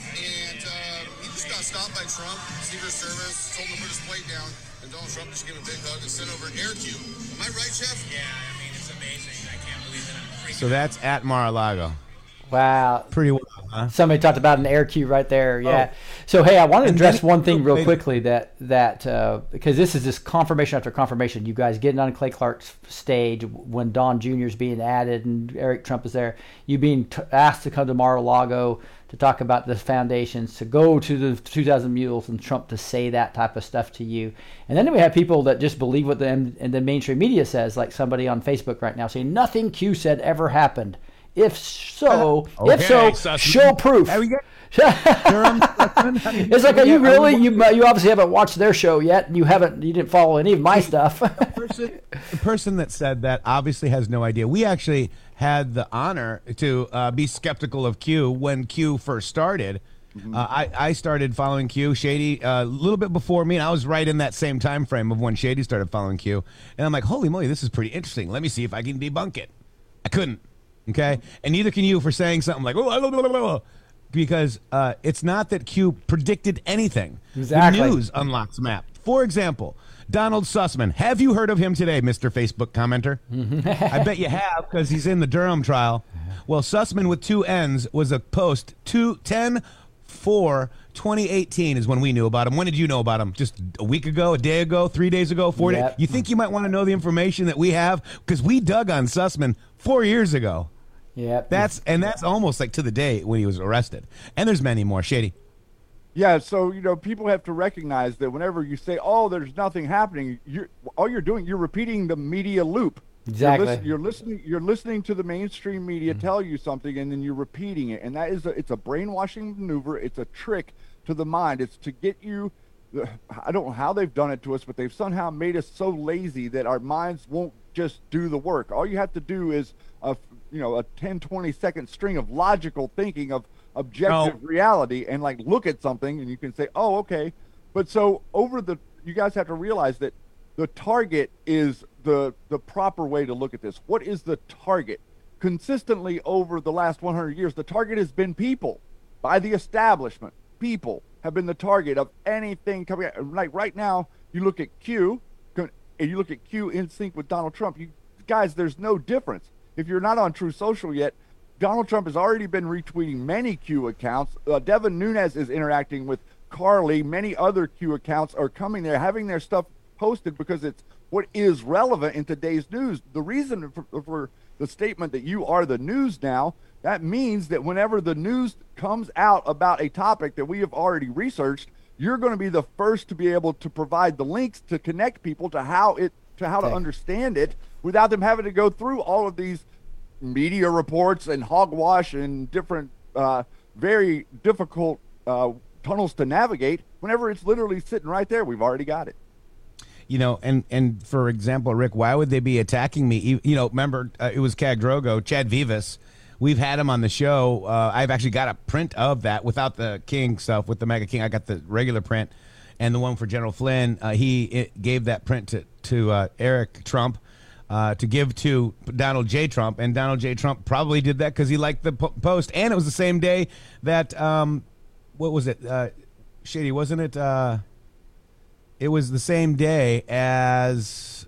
and um, he just got stopped by Trump. Secret Service told him to put his plate down, and Donald Trump just gave him a big hug and sent over an air cue. Am I right, Jeff? Yeah, I mean, it's amazing. I can't believe that I'm freaking So that's at Mar-a-Lago. Wow. Pretty well, huh? Somebody talked about an air cue right there. Yeah. Oh. So hey, I want to And address then- one thing real wait. quickly that that uh, because this is just confirmation after confirmation. You guys getting on Clay Clark's stage when Don Junior is being added and Eric Trump is there. You being t- asked to come to Mar-a-Lago to talk about the foundations, to go to the two thousand Mules, and Trump to say that type of stuff to you. And then we have people that just believe what the and the mainstream media says, like somebody on Facebook right now saying nothing Q said ever happened. If so, Okay, if so, Sussman. show proof. There we go. Durham, Sussman. How do you- It's like, are you Yeah, really? I- You you obviously haven't watched their show yet, and you haven't. You didn't follow any of my stuff. person, the person that said that obviously has no idea. We actually had the honor to uh, be skeptical of Q when Q first started. Uh, I, I started following Q, Shady, uh, a little bit before me, and I was right in that same time frame of when Shady started following Q. And I'm like, holy moly, this is pretty interesting. Let me see if I can debunk it. I couldn't. Okay, and neither can you for saying something like, oh, blah, blah, blah, blah, because uh, it's not that Q predicted anything. Exactly. The news unlocks map. For example, Donald Sussman. Have you heard of him today, Mister Facebook commenter? I bet you have because he's in the Durham trial. Well, Sussman with two N's was a post two ten four twenty eighteen is when we knew about him. When did you know about him? Just a week ago, a day ago, three days ago, four Yep. days? You think you might want to know the information that we have? Because we dug on Sussman four years ago. Yeah, That's and that's almost like to the day when he was arrested. And there's many more. Shady. Yeah, so you know, people have to recognize that whenever you say, "Oh, there's nothing happening," you're all you're doing, you're repeating the media loop. Exactly. You're, listen, you're listening. You're listening to the mainstream media tell you something, and then you're repeating it. And that is a, it's a brainwashing maneuver. It's a trick to the mind. It's to get you. I don't know how they've done it to us, but they've somehow made us so lazy that our minds won't just do the work. All you have to do is a you know a ten, twenty second string of logical thinking of objective No. reality, and like look at something, and you can say, "Oh, okay." But so over the, you guys have to realize that the target is the the proper way to look at this. What is the target? consistently over the last one hundred years, the target has been people by the establishment. People have been the target of anything coming out. Like right now, you look at Q, and you look at Q in sync with Donald Trump. You guys, there's no difference. If you're not on True Social yet, Donald Trump has already been retweeting many Q accounts. Uh, Devin Nunes is interacting with Carly. Many other Q accounts are coming there, having their stuff posted because it's what is relevant in today's news. The reason for, for the statement that you are the news now, that means that whenever the news comes out about a topic that we have already researched, you're going to be the first to be able to provide the links to connect people to how it to how okay. to understand it without them having to go through all of these media reports and hogwash and different uh, very difficult uh, tunnels to navigate. Whenever it's literally sitting right there, we've already got it. You know, and, and for example, Rick, why would they be attacking me? You, you know, remember, uh, it was Cag Drogo, Chad Vivas. We've had him on the show. Uh, I've actually got a print of that without the King stuff. With the Mega King, I got the regular print. And the one for General Flynn, uh, he it gave that print to, to uh, Eric Trump uh, to give to Donald J. Trump. And Donald J. Trump probably did that because he liked the po- post. And it was the same day that, um, what was it? Uh, Shady, wasn't it? Uh, it was the same day as...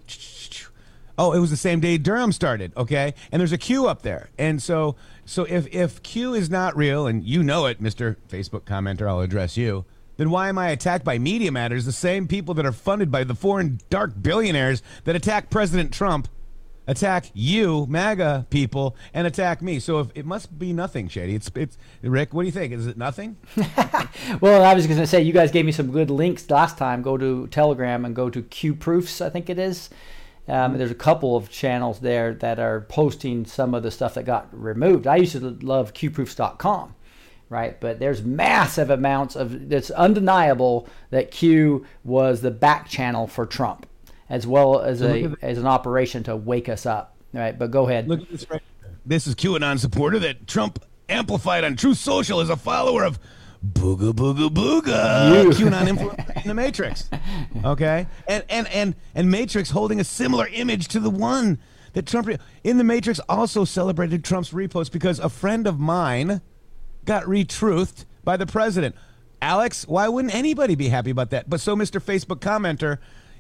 Oh, it was the same day Durham started, okay? And there's a Q up there. And so so if, if Q is not real, and you know it, Mister Facebook commenter, I'll address you, then why am I attacked by Media Matters, the same people that are funded by the foreign dark billionaires that attack President Trump, attack you, MAGA people, and attack me? So if it must be nothing, Shady. It's, it's Rick, what do you think? Is it nothing? Well, I was going to say, you guys gave me some good links last time. Go to Telegram and go to Q Proofs, I think it is. Um, there's a couple of channels there that are posting some of the stuff that got removed. I used to love Q proofs dot com, right? But there's massive amounts of, it's undeniable that Q was the back channel for Trump, as well as a as an operation to wake us up, right? But go ahead. Look at this right here. This is QAnon supporter that Trump amplified on Truth Social as a follower of Booga Booga Booga, QAnon influence in the Matrix. Okay, and and and and Matrix holding a similar image to the one that Trump re- in the Matrix also celebrated Trump's repost because a friend of mine got retruthed by the president. Alex, why wouldn't anybody be happy about that? But so Mister Facebook commenter,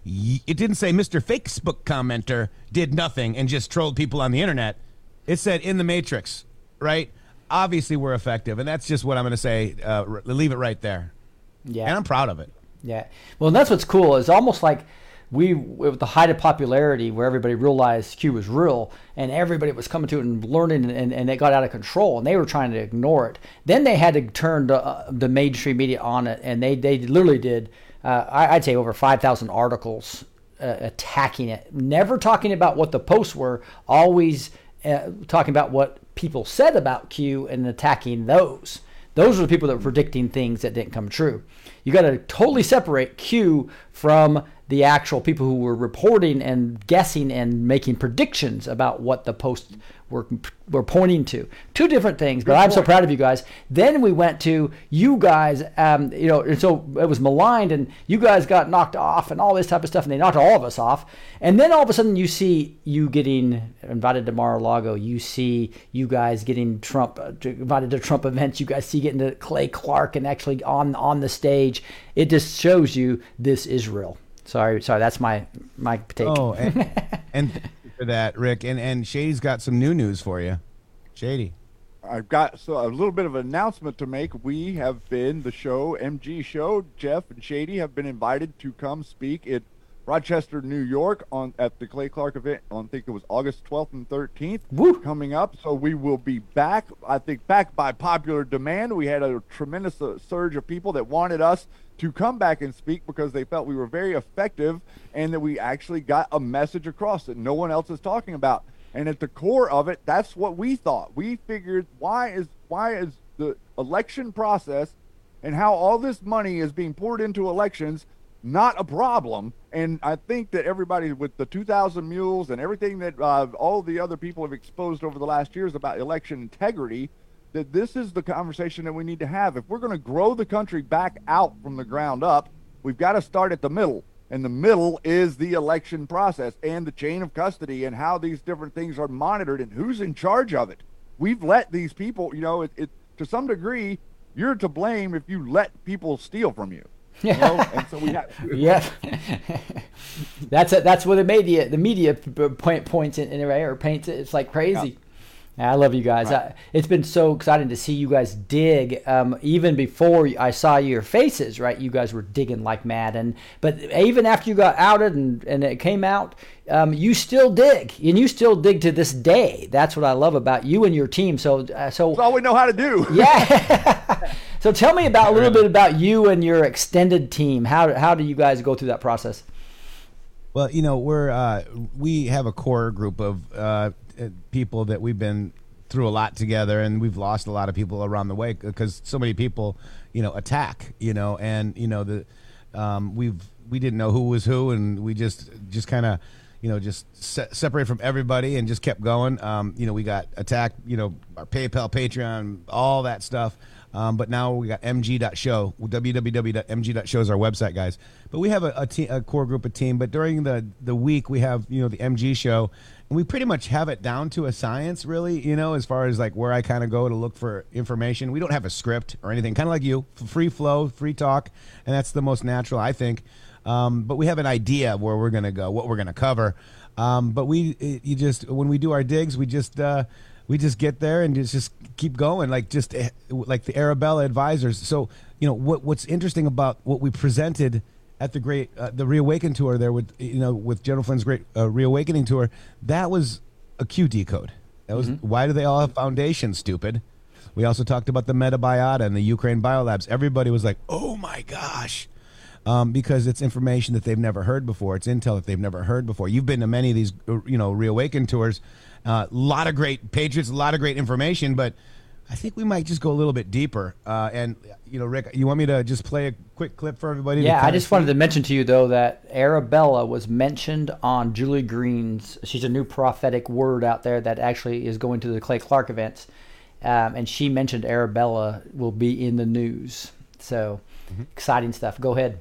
it didn't say Mister Facebook commenter did nothing and just trolled people on the internet. It said in the Matrix, right? Obviously, we're effective, and that's just what I'm going to say. Uh, r- leave it right there. Yeah, and I'm proud of it. Yeah, well, and that's what's cool. It's almost like we, with the height of popularity, where everybody realized Q was real, and everybody was coming to it and learning, and, and it got out of control, and they were trying to ignore it. Then they had to turn the, uh, the mainstream media on it, and they they literally did. Uh, I, I'd say over five thousand articles uh, attacking it, never talking about what the posts were, always uh, talking about what people said about Q and attacking those. Those were the people that were predicting things that didn't come true. You got to totally separate Q from the actual people who were reporting and guessing and making predictions about what the posts were were pointing to. Two different things, but I'm so proud of you guys. Then we went to you guys, um, you know, and so it was maligned, and you guys got knocked off and all this type of stuff, and they knocked all of us off. And then all of a sudden you see you getting invited to Mar-a-Lago. You see you guys getting Trump uh, invited to Trump events. You guys see getting to Clay Clark and actually on on the stage. It just shows you this is real. Sorry, sorry, that's my my take. Oh, and, and thank you for that, Rick. And and Shady's got some new news for you. Shady. I've got so a little bit of an announcement to make. We have been, the show, M G Show, Jeff and Shady have been invited to come speak at Rochester, New York on at the Clay Clark event on, I think it was August twelfth and thirteenth. Woo. Coming up. So we will be back, I think back by popular demand. We had a tremendous uh, surge of people that wanted us to come back and speak because they felt we were very effective and that we actually got a message across that no one else is talking about. And at the core of it, that's what we thought. We figured, why is why is the election process and how all this money is being poured into elections not a problem? And I think that everybody with the two thousand mules and everything that uh, all the other people have exposed over the last years about election integrity, that this is the conversation that we need to have. If we're going to grow the country back out from the ground up, we've got to start at the middle. and the middle is the election process and the chain of custody and how these different things are monitored and who's in charge of it. We've let these people, you know, it, it to some degree, you're to blame if you let people steal from you. You know? And so we have. Yeah, that's a, that's what the media the media point points in, in a way, or paints it. It's like crazy. Yeah. I love you guys. Right. I, it's been so exciting to see you guys dig. Um, even before I saw your faces, right? You guys were digging like mad, and but even after you got outed and, and it came out, um, you still dig, and you still dig to this day. That's what I love about you and your team. So, uh, so that's all we know how to do. Yeah. So tell me about a little bit about you and your extended team. How how do you guys go through that process? Well, you know, we're uh, we have a core group of uh, people that we've been through a lot together, and we've lost a lot of people around the way because so many people, you know, attack, you know, and you know the um, we've we didn't know who was who, and we just just kind of, you know, just se- separated from everybody and just kept going. Um, you know, we got attacked, you know, our PayPal, Patreon, all that stuff. Um, but now we got M G dot show. w w w dot m g dot show is our website, guys. But we have a, a, te- a core group of team. But during the, the week, we have, you know, the M G show. And we pretty much have it down to a science, really, you know, as far as like where I kind of go to look for information. We don't have a script or anything, kind of like you. Free flow, free talk. And that's the most natural, I think. Um, but we have an idea of where we're going to go, what we're going to cover. Um, but we, it, you just, when we do our digs, we just... Uh, We just get there and just, just keep going, like just like the Arabella advisors. So, you know, what what's interesting about what we presented at the great uh, the Reawaken tour there with, you know, with General Flynn's great uh, Reawakening tour, that was a Q decode. That was mm-hmm. Why do they all have foundations, stupid? We also talked about the Metabiota and the Ukraine biolabs. Everybody was like, oh my gosh. Um, because it's information that they've never heard before. It's intel that they've never heard before. You've been to many of these, you know, Reawaken tours. A uh, lot of great Patriots, a lot of great information, but I think we might just go a little bit deeper. Uh, and, you know, Rick, you want me to just play a quick clip for everybody? Yeah, I just wanted to mention to you, though, that Arabella was mentioned on Julie Green's. She's a new prophetic word out there that actually is going to the Clay Clark events. Um, and she mentioned Arabella will be in the news. So, mm-hmm. Exciting stuff. Go ahead.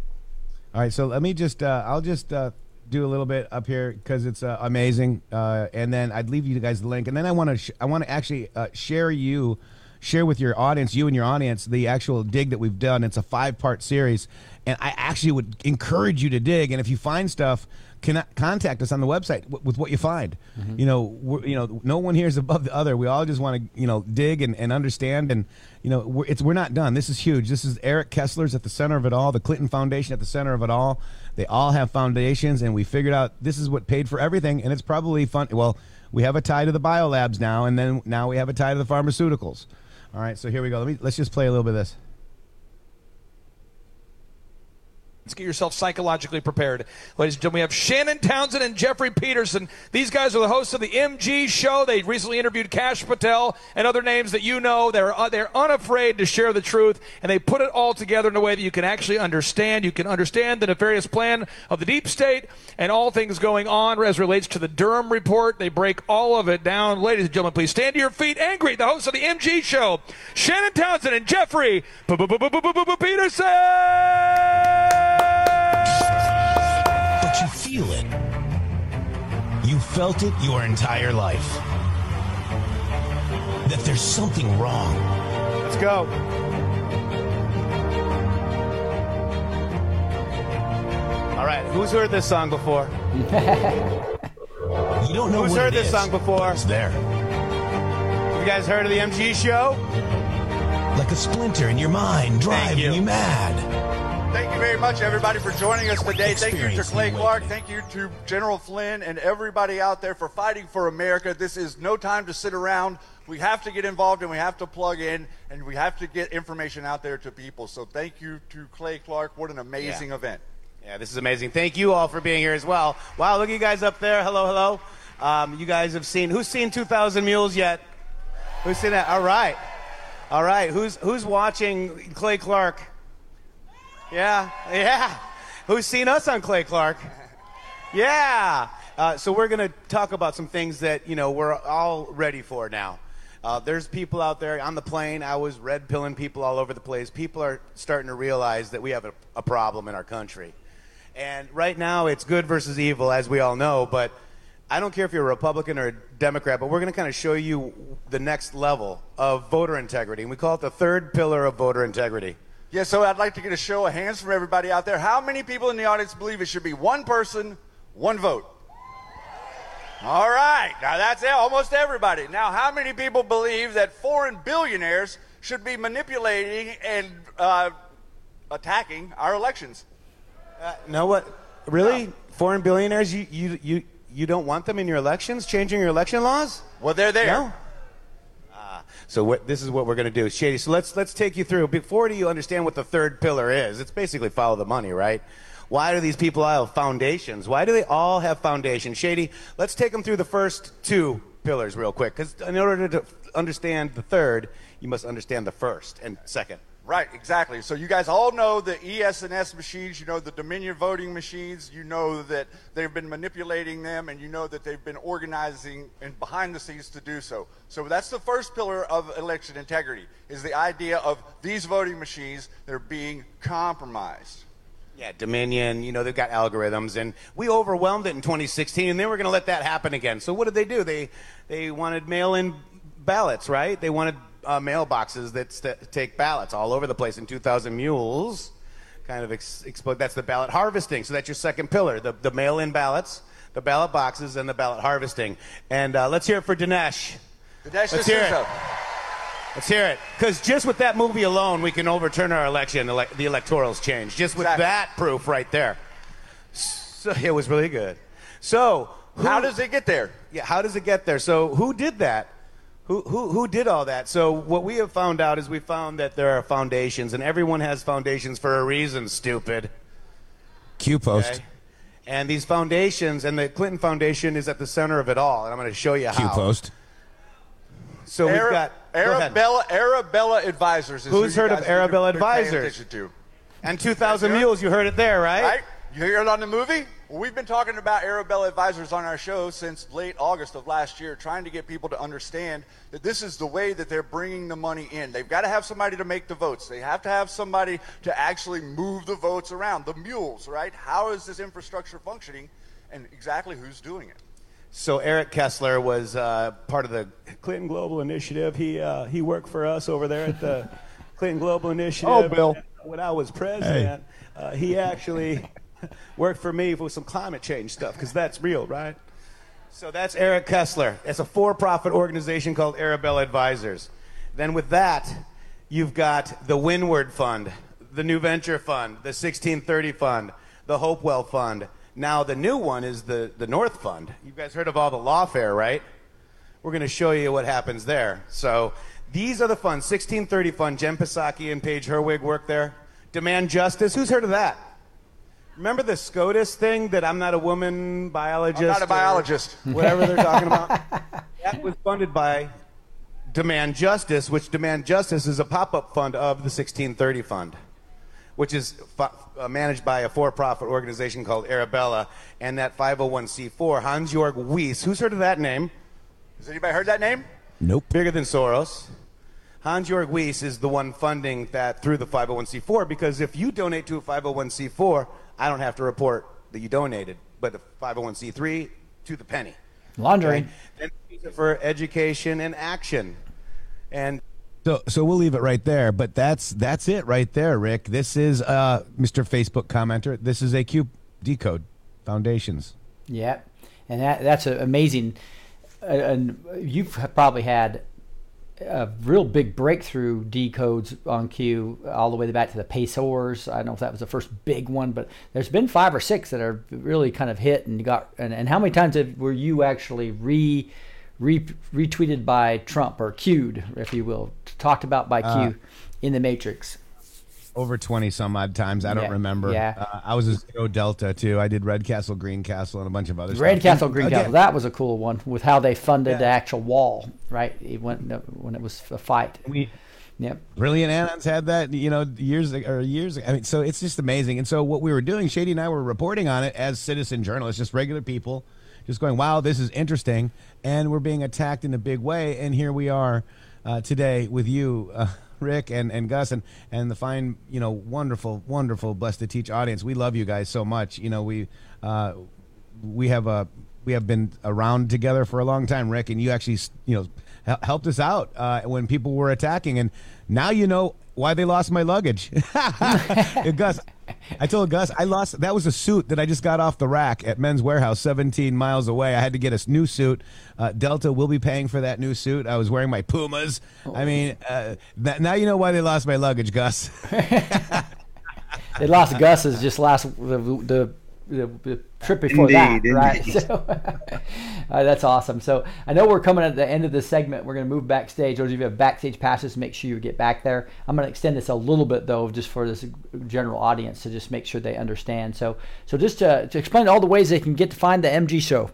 All right, so let me just, uh, I'll just uh, do a little bit up here because it's uh, amazing, uh, and then I'd leave you guys the link, and then I want to, sh- I want to actually uh, share you, share with your audience, you and your audience, the actual dig that we've done. It's a five-part series, and I actually would encourage you to dig, and if you find stuff, can contact us on the website w- with what you find. Mm-hmm. You know, we're, you know, no one here is above the other. We all just want to, you know, dig and, and understand, and you know, we're, it's we're not done. This is huge. This is Eric Kessler's at the center of it all. The Clinton Foundation at the center of it all. They all have foundations, and we figured out this is what paid for everything, and it's probably fun. Well, we have a tie to the biolabs now, and then now we have a tie to the pharmaceuticals. All right, so here we go. Let me let's just play a little bit of this. Let's get yourself psychologically prepared. Ladies and gentlemen, we have Shannon Townsend and Jeffrey Peterson. These guys are the hosts of the M G Show. They recently interviewed Kash Patel and other names that you know. They're, uh, they're unafraid to share the truth, and they put it all together in a way that you can actually understand. You can understand the nefarious plan of the deep state and all things going on as relates to the Durham report. They break all of it down. Ladies and gentlemen, please stand to your feet and greet the hosts of the M G Show, Shannon Townsend and Jeffrey Peterson! But you feel it. You felt it your entire life. That there's something wrong. Let's go. All right, who's heard this song before? You don't know Who's what heard it this is, song before? It's there. You guys heard of the M G Show? Like a splinter in your mind, driving you. you mad. Thank you very much, everybody, for joining us today. Thank you to Experience Clay the Clark. awakening. Thank you to General Flynn and everybody out there for fighting for America. This is no time to sit around. We have to get involved, and we have to plug in, and we have to get information out there to people. So thank you to Clay Clark. What an amazing Yeah. event. Yeah, this is amazing. Thank you all for being here as well. Wow, look at you guys up there. Hello, hello. Um, you guys have seen, who's seen two thousand Mules yet? Who's seen that? All right. All right. Who's who's watching Clay Clark? Yeah, yeah. Who's seen us on Clay Clark? Yeah. Uh, so we're going to talk about some things that, you know, we're all ready for now. Uh, there's people out there on the plane. I was red pilling people all over the place. People are starting to realize that we have a, a problem in our country. And right now it's good versus evil, as we all know, but I don't care if you're a Republican or a Democrat, but we're going to kind of show you the next level of voter integrity. And we call it the third pillar of voter integrity. Yeah, so I'd like to get a show of hands from everybody out there. How many people in the audience believe it should be one person, one vote? All right, now that's almost everybody. Now, how many people believe that foreign billionaires should be manipulating and uh, attacking our elections? Uh, know what? Really? No. Foreign billionaires, you, you, you, you don't want them in your elections, changing your election laws? Well, they're there. No? Uh, so what, this is what we're going to do. Shady, so let's, let's take you through. Before you understand what the third pillar is, it's basically follow the money, right? Why do these people all have foundations? Why do they all have foundations? Shady, let's take them through the first two pillars real quick, because in order to understand the third, you must understand the first and second. Right, exactly. So you guys all know the E S and S machines, you know the Dominion voting machines, you know that they've been manipulating them, and you know that they've been organizing and behind the scenes to do so. So that's the first pillar of election integrity, is the idea of these voting machines, they're being compromised. Yeah, Dominion, you know, they've got algorithms, and we overwhelmed it in twenty sixteen, and they were going to let that happen again. So what did they do? They they wanted mail-in ballots, right? They wanted uh, mailboxes that st- take ballots all over the place. In two thousand Mules, kind of ex- explode. That's the ballot harvesting. So that's your second pillar, the, the mail-in ballots, the ballot boxes, and the ballot harvesting. And uh, let's hear it for Dinesh. Dinesh let's hear it. D'Souza. Let's hear it. Because just with that movie alone, we can overturn our election. Ele- the electoral's change. Just with exactly. that proof right there. So it was really good. So who, how does it get there? Yeah, how does it get there? So who did that? Who who who did all that? So what we have found out is we found that there are foundations, and everyone has foundations for a reason. Stupid. Q post. Okay? And these foundations, and the Clinton Foundation is at the center of it all. And I'm going to show you how. Q post. So we've Ara- got Arabella Arabella Advisors. Is Who's who heard of Arabella Advisors? To. And two thousand Mules, you heard it there, right? Right? You hear it on the movie? Well, we've been talking about Arabella Advisors on our show since late August of last year, trying to get people to understand that this is the way that they're bringing the money in. They've got to have somebody to make the votes. They have to have somebody to actually move the votes around. The mules, right? How is this infrastructure functioning, and exactly who's doing it? So Eric Kessler was uh, part of the Clinton Global Initiative. He uh, he worked for us over there at the Clinton Global Initiative. Oh, Bill. When I was president, hey. uh, he actually worked for me for some climate change stuff, because that's real, right? So that's Eric Kessler. It's a for-profit organization called Arabella Advisors. Then with that, you've got the Windward Fund, the New Venture Fund, the sixteen thirty Fund, the Hopewell Fund. Now, the new one is the, the North Fund. You guys heard of all the lawfare, right? We're going to show you what happens there. So these are the funds. sixteen thirty Fund, Jen Psaki and Paige Herwig work there. Demand Justice. Who's heard of that? Remember the SCOTUS thing that I'm not a woman biologist? I'm not a biologist. Whatever they're talking about. That was funded by Demand Justice, which Demand Justice is a pop-up fund of the sixteen thirty Fund, which is uh, managed by a for-profit organization called Arabella, and that five oh one c four, Hans-Jörg Wyss. Who's heard of that name? Has anybody heard that name? Nope. Bigger than Soros. Hans-Jörg Wyss is the one funding that through the five oh one c four, because if you donate to a five oh one c four, I don't have to report that you donated, but the five oh one c three, to the penny. Laundering. Okay? And for education and action. And So, so we'll leave it right there. But that's that's it right there, Rick. This is uh, Mister Facebook commenter. This is a Q Decode Foundations. Yeah, and that that's a amazing. Uh, and you've probably had a real big breakthrough decodes on Q all the way back to the Pacers. I don't know if that was the first big one, but there's been five or six that are really kind of hit and got. And, and how many times have, were you actually re, re retweeted by Trump or Q'd, if you will, talked about by Q uh, in the Matrix? Over twenty some odd times. I don't yeah, remember. Yeah. Uh, I was a Zero Delta too. I did Red Castle, Green Castle, and a bunch of other Red stuff. Castle, Green Again, Castle. That was a cool one with how they funded yeah. the actual wall, right? It went when it was a fight. We, yep. Brilliant Anons had that, you know, years ago, or years ago. I mean, so it's just amazing. And so what we were doing, Shady and I were reporting on it as citizen journalists, just regular people, just going, wow, this is interesting. And we're being attacked in a big way. And here we are uh, today with you, uh, Rick and, and Gus and, and the fine, you know, wonderful, wonderful Blessed to Teach audience. We love you guys so much. You know, we uh, we have a we have been around together for a long time, Rick, and you actually, you know, hel- helped us out uh, when people were attacking, and now you know why they lost my luggage. Gus, I told Gus I lost. That was a suit that I just got off the rack at Men's Warehouse, seventeen miles away. I had to get a new suit. Uh, Delta will be paying for that new suit. I was wearing my Pumas. Oh. I mean, uh, th- now you know why they lost my luggage, Gus. They lost Gus's just last the, the, the, the trip before indeed, that, right? So, uh, that's awesome. So I know we're coming at the end of this segment. We're going to move backstage. Those of you who have backstage passes, make sure you get back there. I'm going to extend this a little bit, though, just for this general audience to just make sure they understand. So, so just to, to explain all the ways they can get to find the M G show.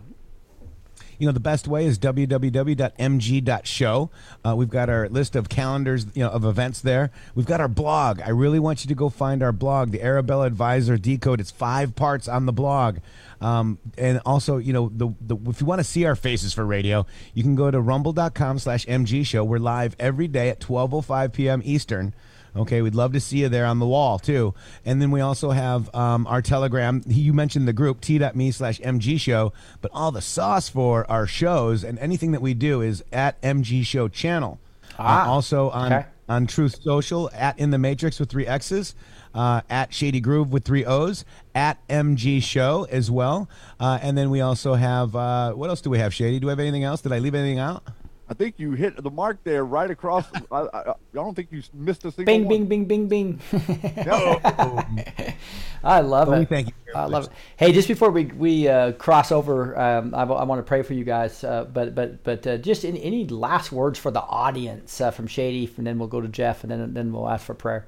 You know, the best way is w w w dot m g dot show. Uh, we've got our list of calendars, you know, of events there. We've got our blog. I really want you to go find our blog, the Arabella Advisor Decode. It's five parts on the blog. Um, and also, you know, the, the if you want to see our faces for radio, you can go to rumble dot com slash m g show. We're live every day at twelve oh five p.m. Eastern. Okay, we'd love to see you there on the wall, too. And then we also have um, our Telegram. You mentioned the group, t.me slash mg show. But all the sauce for our shows and anything that we do is at M G Show Channel. Ah, uh, also on, okay. on Truth Social, at In the Matrix with three X's, uh, at Shady Groove with three O's, at M G Show as well. Uh, and then we also have, uh, what else do we have, Shady? Do we have anything else? Did I leave anything out? I think you hit the mark there right across. I, I, I don't think you missed a single bing, one. Bing, bing, bing, bing, bing. Oh. I love well, it. Thank you. I love it. Hey, just before we we uh, cross over, um, I, w- I want to pray for you guys. Uh, but but but uh, just any, any last words for the audience uh, from Shady, and then we'll go to Jeff, and then then we'll ask for prayer.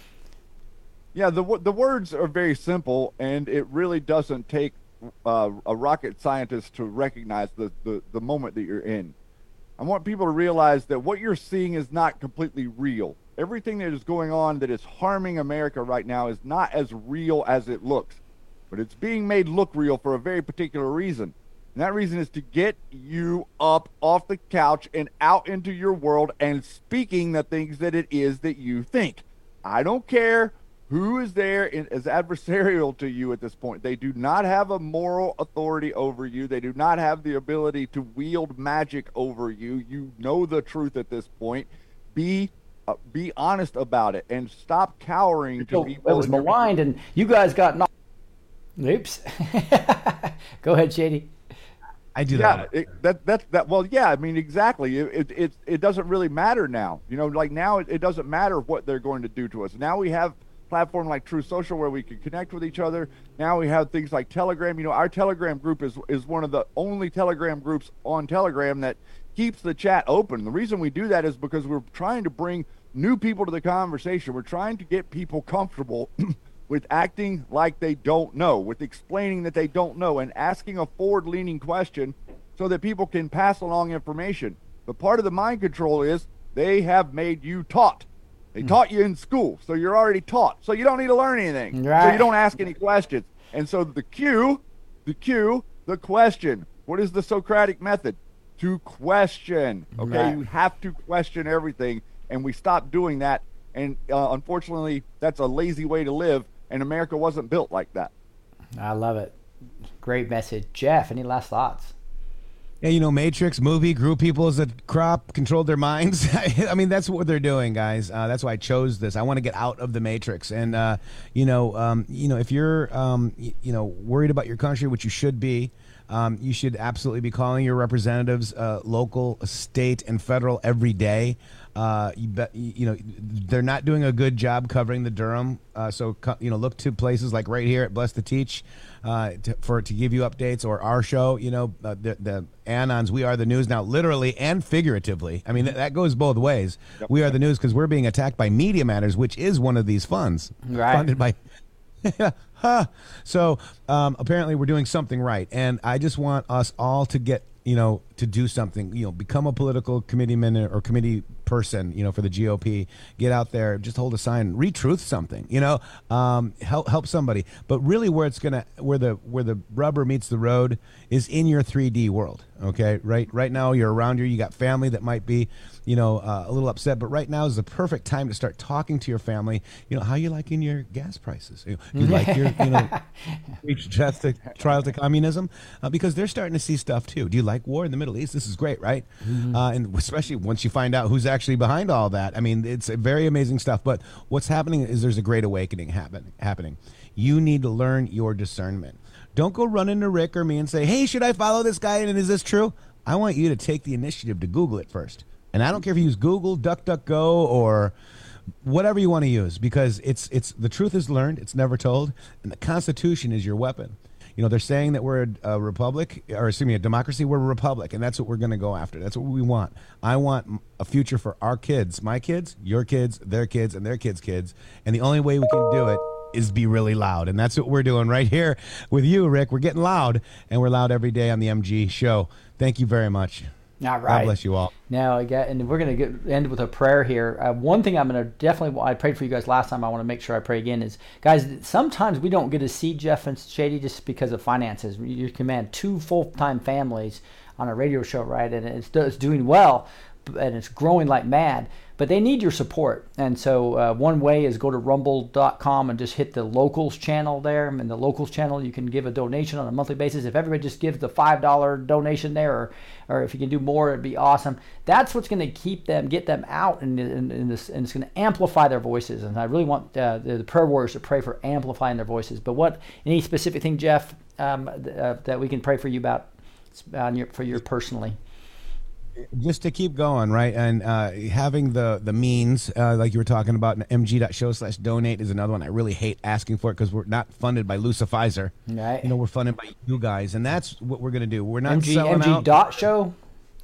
Yeah, the the words are very simple, and it really doesn't take uh, a rocket scientist to recognize the, the, the moment that you're in. I want people to realize that what you're seeing is not completely real. Everything that is going on that is harming America right now is not as real as it looks, but it's being made look real for a very particular reason. And that reason is to get you up off the couch and out into your world and speaking the things that it is that you think. I don't care who is there in, as adversarial to you at this point. They do not have a moral authority over you. They do not have the ability to wield magic over you. You know the truth at this point. Be uh, be honest about it and stop cowering to people. It was maligned, and you guys got knocked. Oops. Go ahead, Shady. I do yeah, that. It, that that that. Well, yeah. I mean, exactly. It it it, it doesn't really matter now. You know, like now it, it doesn't matter what they're going to do to us. Now we have platform like Truth Social where we can connect with each other. Now we have things like Telegram. You know, our Telegram group is is one of the only Telegram groups on Telegram that keeps the chat open. The reason we do that is because we're trying to bring new people to the conversation. We're trying to get people comfortable with acting like they don't know, with explaining that they don't know, and asking a forward-leaning question so that people can pass along information. But part of the mind control is they have made you taught. They mm. taught you in school, so you're already taught. So you don't need to learn anything. Right. So you don't ask any questions. And so the Q, the Q, the question. What is the Socratic method? To question. Okay, Right. you have to question everything, and we stopped doing that. And uh, unfortunately, that's a lazy way to live, and America wasn't built like that. I love it. Great message. Jeff, any last thoughts? Yeah, you know, Matrix movie grew people as a crop, controlled their minds. I mean, that's what they're doing, guys. Uh, that's why I chose this. I want to get out of the Matrix, and uh, you know, um, you know, if you're, um, y- you know, worried about your country, which you should be, um, you should absolutely be calling your representatives, uh, local, state, and federal every day. Uh, you bet, you know, they're not doing a good job covering the Durham. Uh, so, you know, look to places like right here at Bless to Teach uh, to, for to give you updates, or our show. You know, uh, the the Anons, We Are the News now, literally and figuratively. I mean, th- that goes both ways. Yep. We Are the News because we're being attacked by Media Matters, which is one of these funds Right. funded by. huh. So um, apparently we're doing something right, and I just want us all to get, you know, to do something, you know, become a political committeeman or committee person, you know, for the G O P, get out there, just hold a sign, retruth something, you know, um, help, help somebody. But really where it's going to, where the, where the rubber meets the road is in your three D world. Okay. Right. Right now you're around here, you got family that might be, you know, uh, a little upset, but right now is the perfect time to start talking to your family. You know, how you liking your gas prices? You, know, you like your, you know, trial to, trial to communism, uh, because they're starting to see stuff too. Do you like war in the Middle East? This is great, right? Mm-hmm. Uh, and especially once you find out who's actually behind all that. I mean, it's very amazing stuff. But what's happening is there's a great awakening happen, happening. You need to learn your discernment. Don't go running to Rick or me and say, hey, should I follow this guy? And is this true? I want you to take the initiative to Google it first. And I don't care if you use Google, DuckDuckGo, or whatever you want to use, because it's it's the truth is learned, it's never told, and the Constitution is your weapon. You know, they're saying that we're a, a republic, or excuse me, a democracy. We're a republic, and that's what we're going to go after. That's what we want. I want a future for our kids, my kids, your kids, their kids, and their kids' kids. And the only way we can do it is be really loud, and that's what we're doing right here with you, Rick. We're getting loud, and we're loud every day on the M G show. Thank you very much. All right. God bless you all. Now, I got, and we're going to end with a prayer here. Uh, one thing I'm going to definitely, I prayed for you guys last time, I want to make sure I pray again, is, guys, sometimes we don't get to see Jeff and Shady just because of finances. You command two full-time families on a radio show, right? And it's, it's doing well, and it's growing like mad. But they need your support. And so uh, one way is go to rumble dot com and just hit the locals channel there. And in the locals channel, you can give a donation on a monthly basis. If everybody just gives the five dollar donation there, or, or if you can do more, it'd be awesome. That's what's going to keep them, get them out, in, in, in this, and it's going to amplify their voices. And I really want uh, the, the prayer warriors to pray for amplifying their voices. But what, any specific thing, Jeff, um, uh, that we can pray for you about on your, for your personally? Just to keep going, right, and uh, having the the means, uh, like you were talking about, M G dot show slash donate is another one. I really hate asking for it because we're not funded by Lucifizer. Right. You know, we're funded by you guys, and that's what we're going to do. We're not M G, selling M G out. dot show?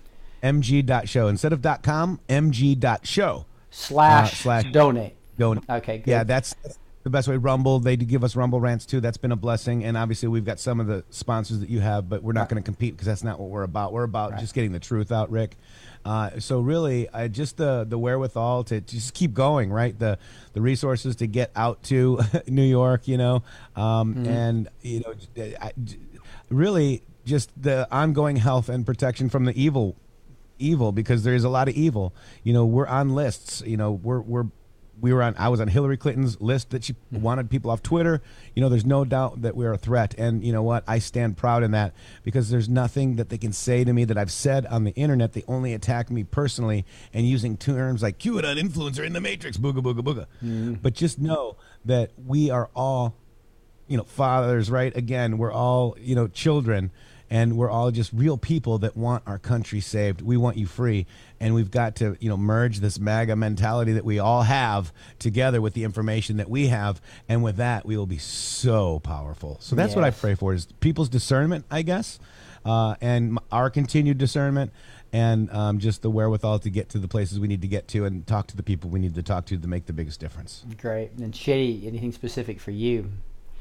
M G dot show. Instead of .com, M G dot show. Slash, uh, slash donate. Donate. Okay, good. Yeah, that's the best way. Rumble, they do give us Rumble rants too. That's been a blessing. And obviously we've got some of the sponsors that you have, but we're not right. going to compete because that's not what we're about. We're about right. just getting the truth out, Rick. Uh, so really, uh, just the the wherewithal to just keep going, right? The the resources to get out to New York, you know, um, mm-hmm. and you know, I, really just the ongoing health and protection from the evil, evil because there is a lot of evil. You know, we're on lists. You know, we're we're. We were on. I was on Hillary Clinton's list that she wanted people off Twitter. You know, there's no doubt that we're a threat, and you know what? I stand proud in that because there's nothing that they can say to me that I've said on the internet. They only attack me personally and using terms like "QAnon influencer in the Matrix," booga booga booga. Mm-hmm. But just know that we are all, you know, fathers, right? Again, we're all, you know, children. And we're all just real people that want our country saved. We want you free. And we've got to, you know, merge this MAGA mentality that we all have together with the information that we have. And with that, we will be so powerful. So that's yes. what I pray for is people's discernment, I guess, uh, and our continued discernment and um, just the wherewithal to get to the places we need to get to and talk to the people we need to talk to to make the biggest difference. Great. And Shady, anything specific for you?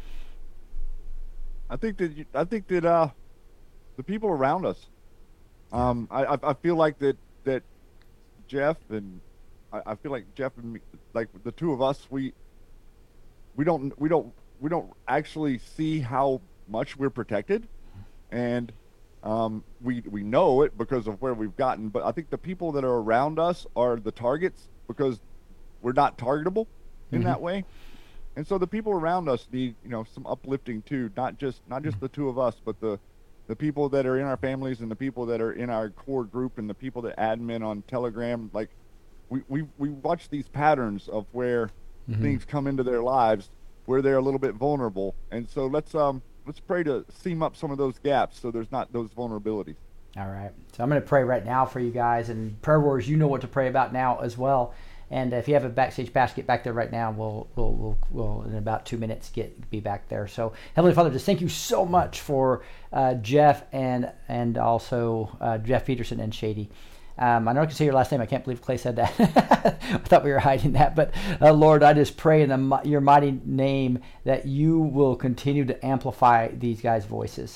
I think that, you, I think that, uh, the people around us. Um, I, I feel like that, that Jeff and I, I feel like Jeff and me, like the two of us, we, we don't, we don't, we don't actually see how much we're protected. And, um, we, we know it because of where we've gotten, but I think the people that are around us are the targets because we're not targetable in mm-hmm. that way. And so the people around us need, you know, some uplifting too, not just, not just the two of us, but the, the people that are in our families and the people that are in our core group and the people that admin on Telegram. Like we, we, we watch these patterns of where mm-hmm. things come into their lives where they're a little bit vulnerable. And so let's, um, let's pray to seam up some of those gaps so there's not those vulnerabilities. All right. So I'm going to pray right now for you guys, and prayer warriors, you know what to pray about now as well. And if you have a backstage pass, get back there right now. We'll, we'll, we'll, we'll in about two minutes get be back there. So, Heavenly Father, just thank you so much for uh, Jeff and and also uh, Jeff Peterson and Shady. Um, I know I can say your last name. I can't believe Clay said that. I thought we were hiding that. But uh, Lord, I just pray in the, your mighty name that you will continue to amplify these guys' voices.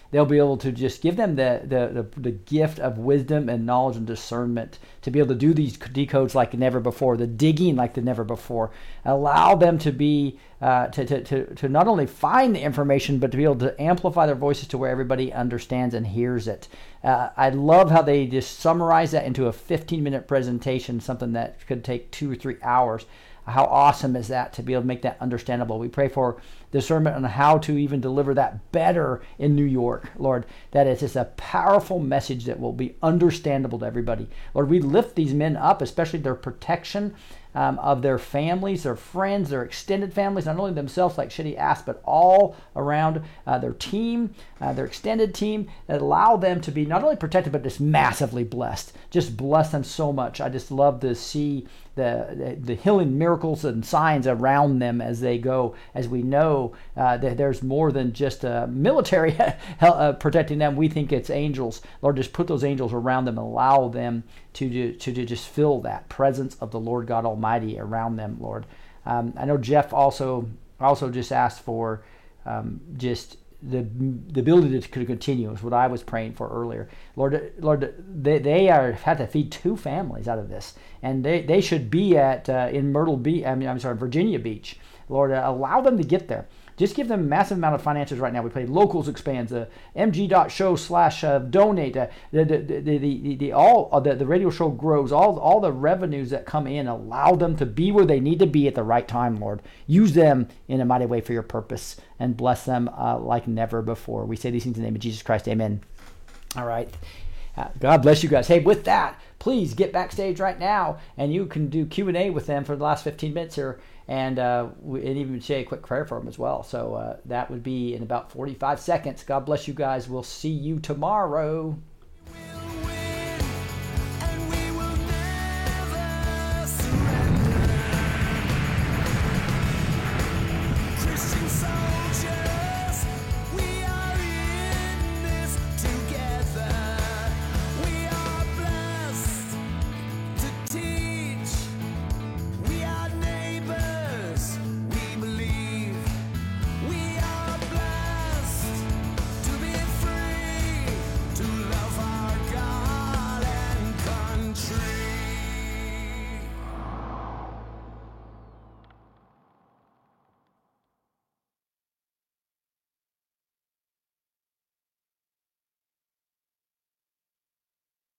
they'll be able to just give them the, the, the, the gift of wisdom and knowledge and discernment to be able to do these decodes like never before, the digging like the never before. Allow them to be uh, to, to, to, to not only find the information, but to be able to amplify their voices to where everybody understands and hears it. Uh, I love how they just summarize that into a fifteen-minute presentation, something that could take two or three hours. How awesome is that to be able to make that understandable? We pray for discernment on how to even deliver that better in New York, Lord. That is just a powerful message that will be understandable to everybody. Lord, we lift these men up, especially their protection um, of their families, their friends, their extended families, not only themselves, like Shitty asked, but all around uh, their team, uh, their extended team, that allow them to be not only protected, but just massively blessed. Just bless them so much. I just love to see the, the, the healing miracles and signs around them as they go, as we know uh, that there's more than just a military uh, protecting them. We think it's angels. Lord, just put those angels around them and allow them to, to, to just feel that presence of the Lord God Almighty around them, Lord. Um, I know Jeff also also just asked for um, just the the ability to continue is what I was praying for earlier. Lord, Lord, they they are had to feed two families out of this, and they, they should be at uh, in Myrtle Beach. I mean, I'm sorry, Virginia Beach. Lord, uh, allow them to get there. Just give them a massive amount of finances right now. We pray locals expands, uh, mg.show slash uh, donate, uh, the, the, the, the, the, all, uh, the, the radio show grows, all, all the revenues that come in, allow them to be where they need to be at the right time, Lord. Use them in a mighty way for your purpose and bless them uh, like never before. We say these things in the name of Jesus Christ. Amen. All right. Uh, God bless you guys. Hey, with that, please get backstage right now, and you can do Q and A with them for the last fifteen minutes here, and, uh, we, and even say a quick prayer for them as well. So uh, that would be in about forty-five seconds. God bless you guys. We'll see you tomorrow.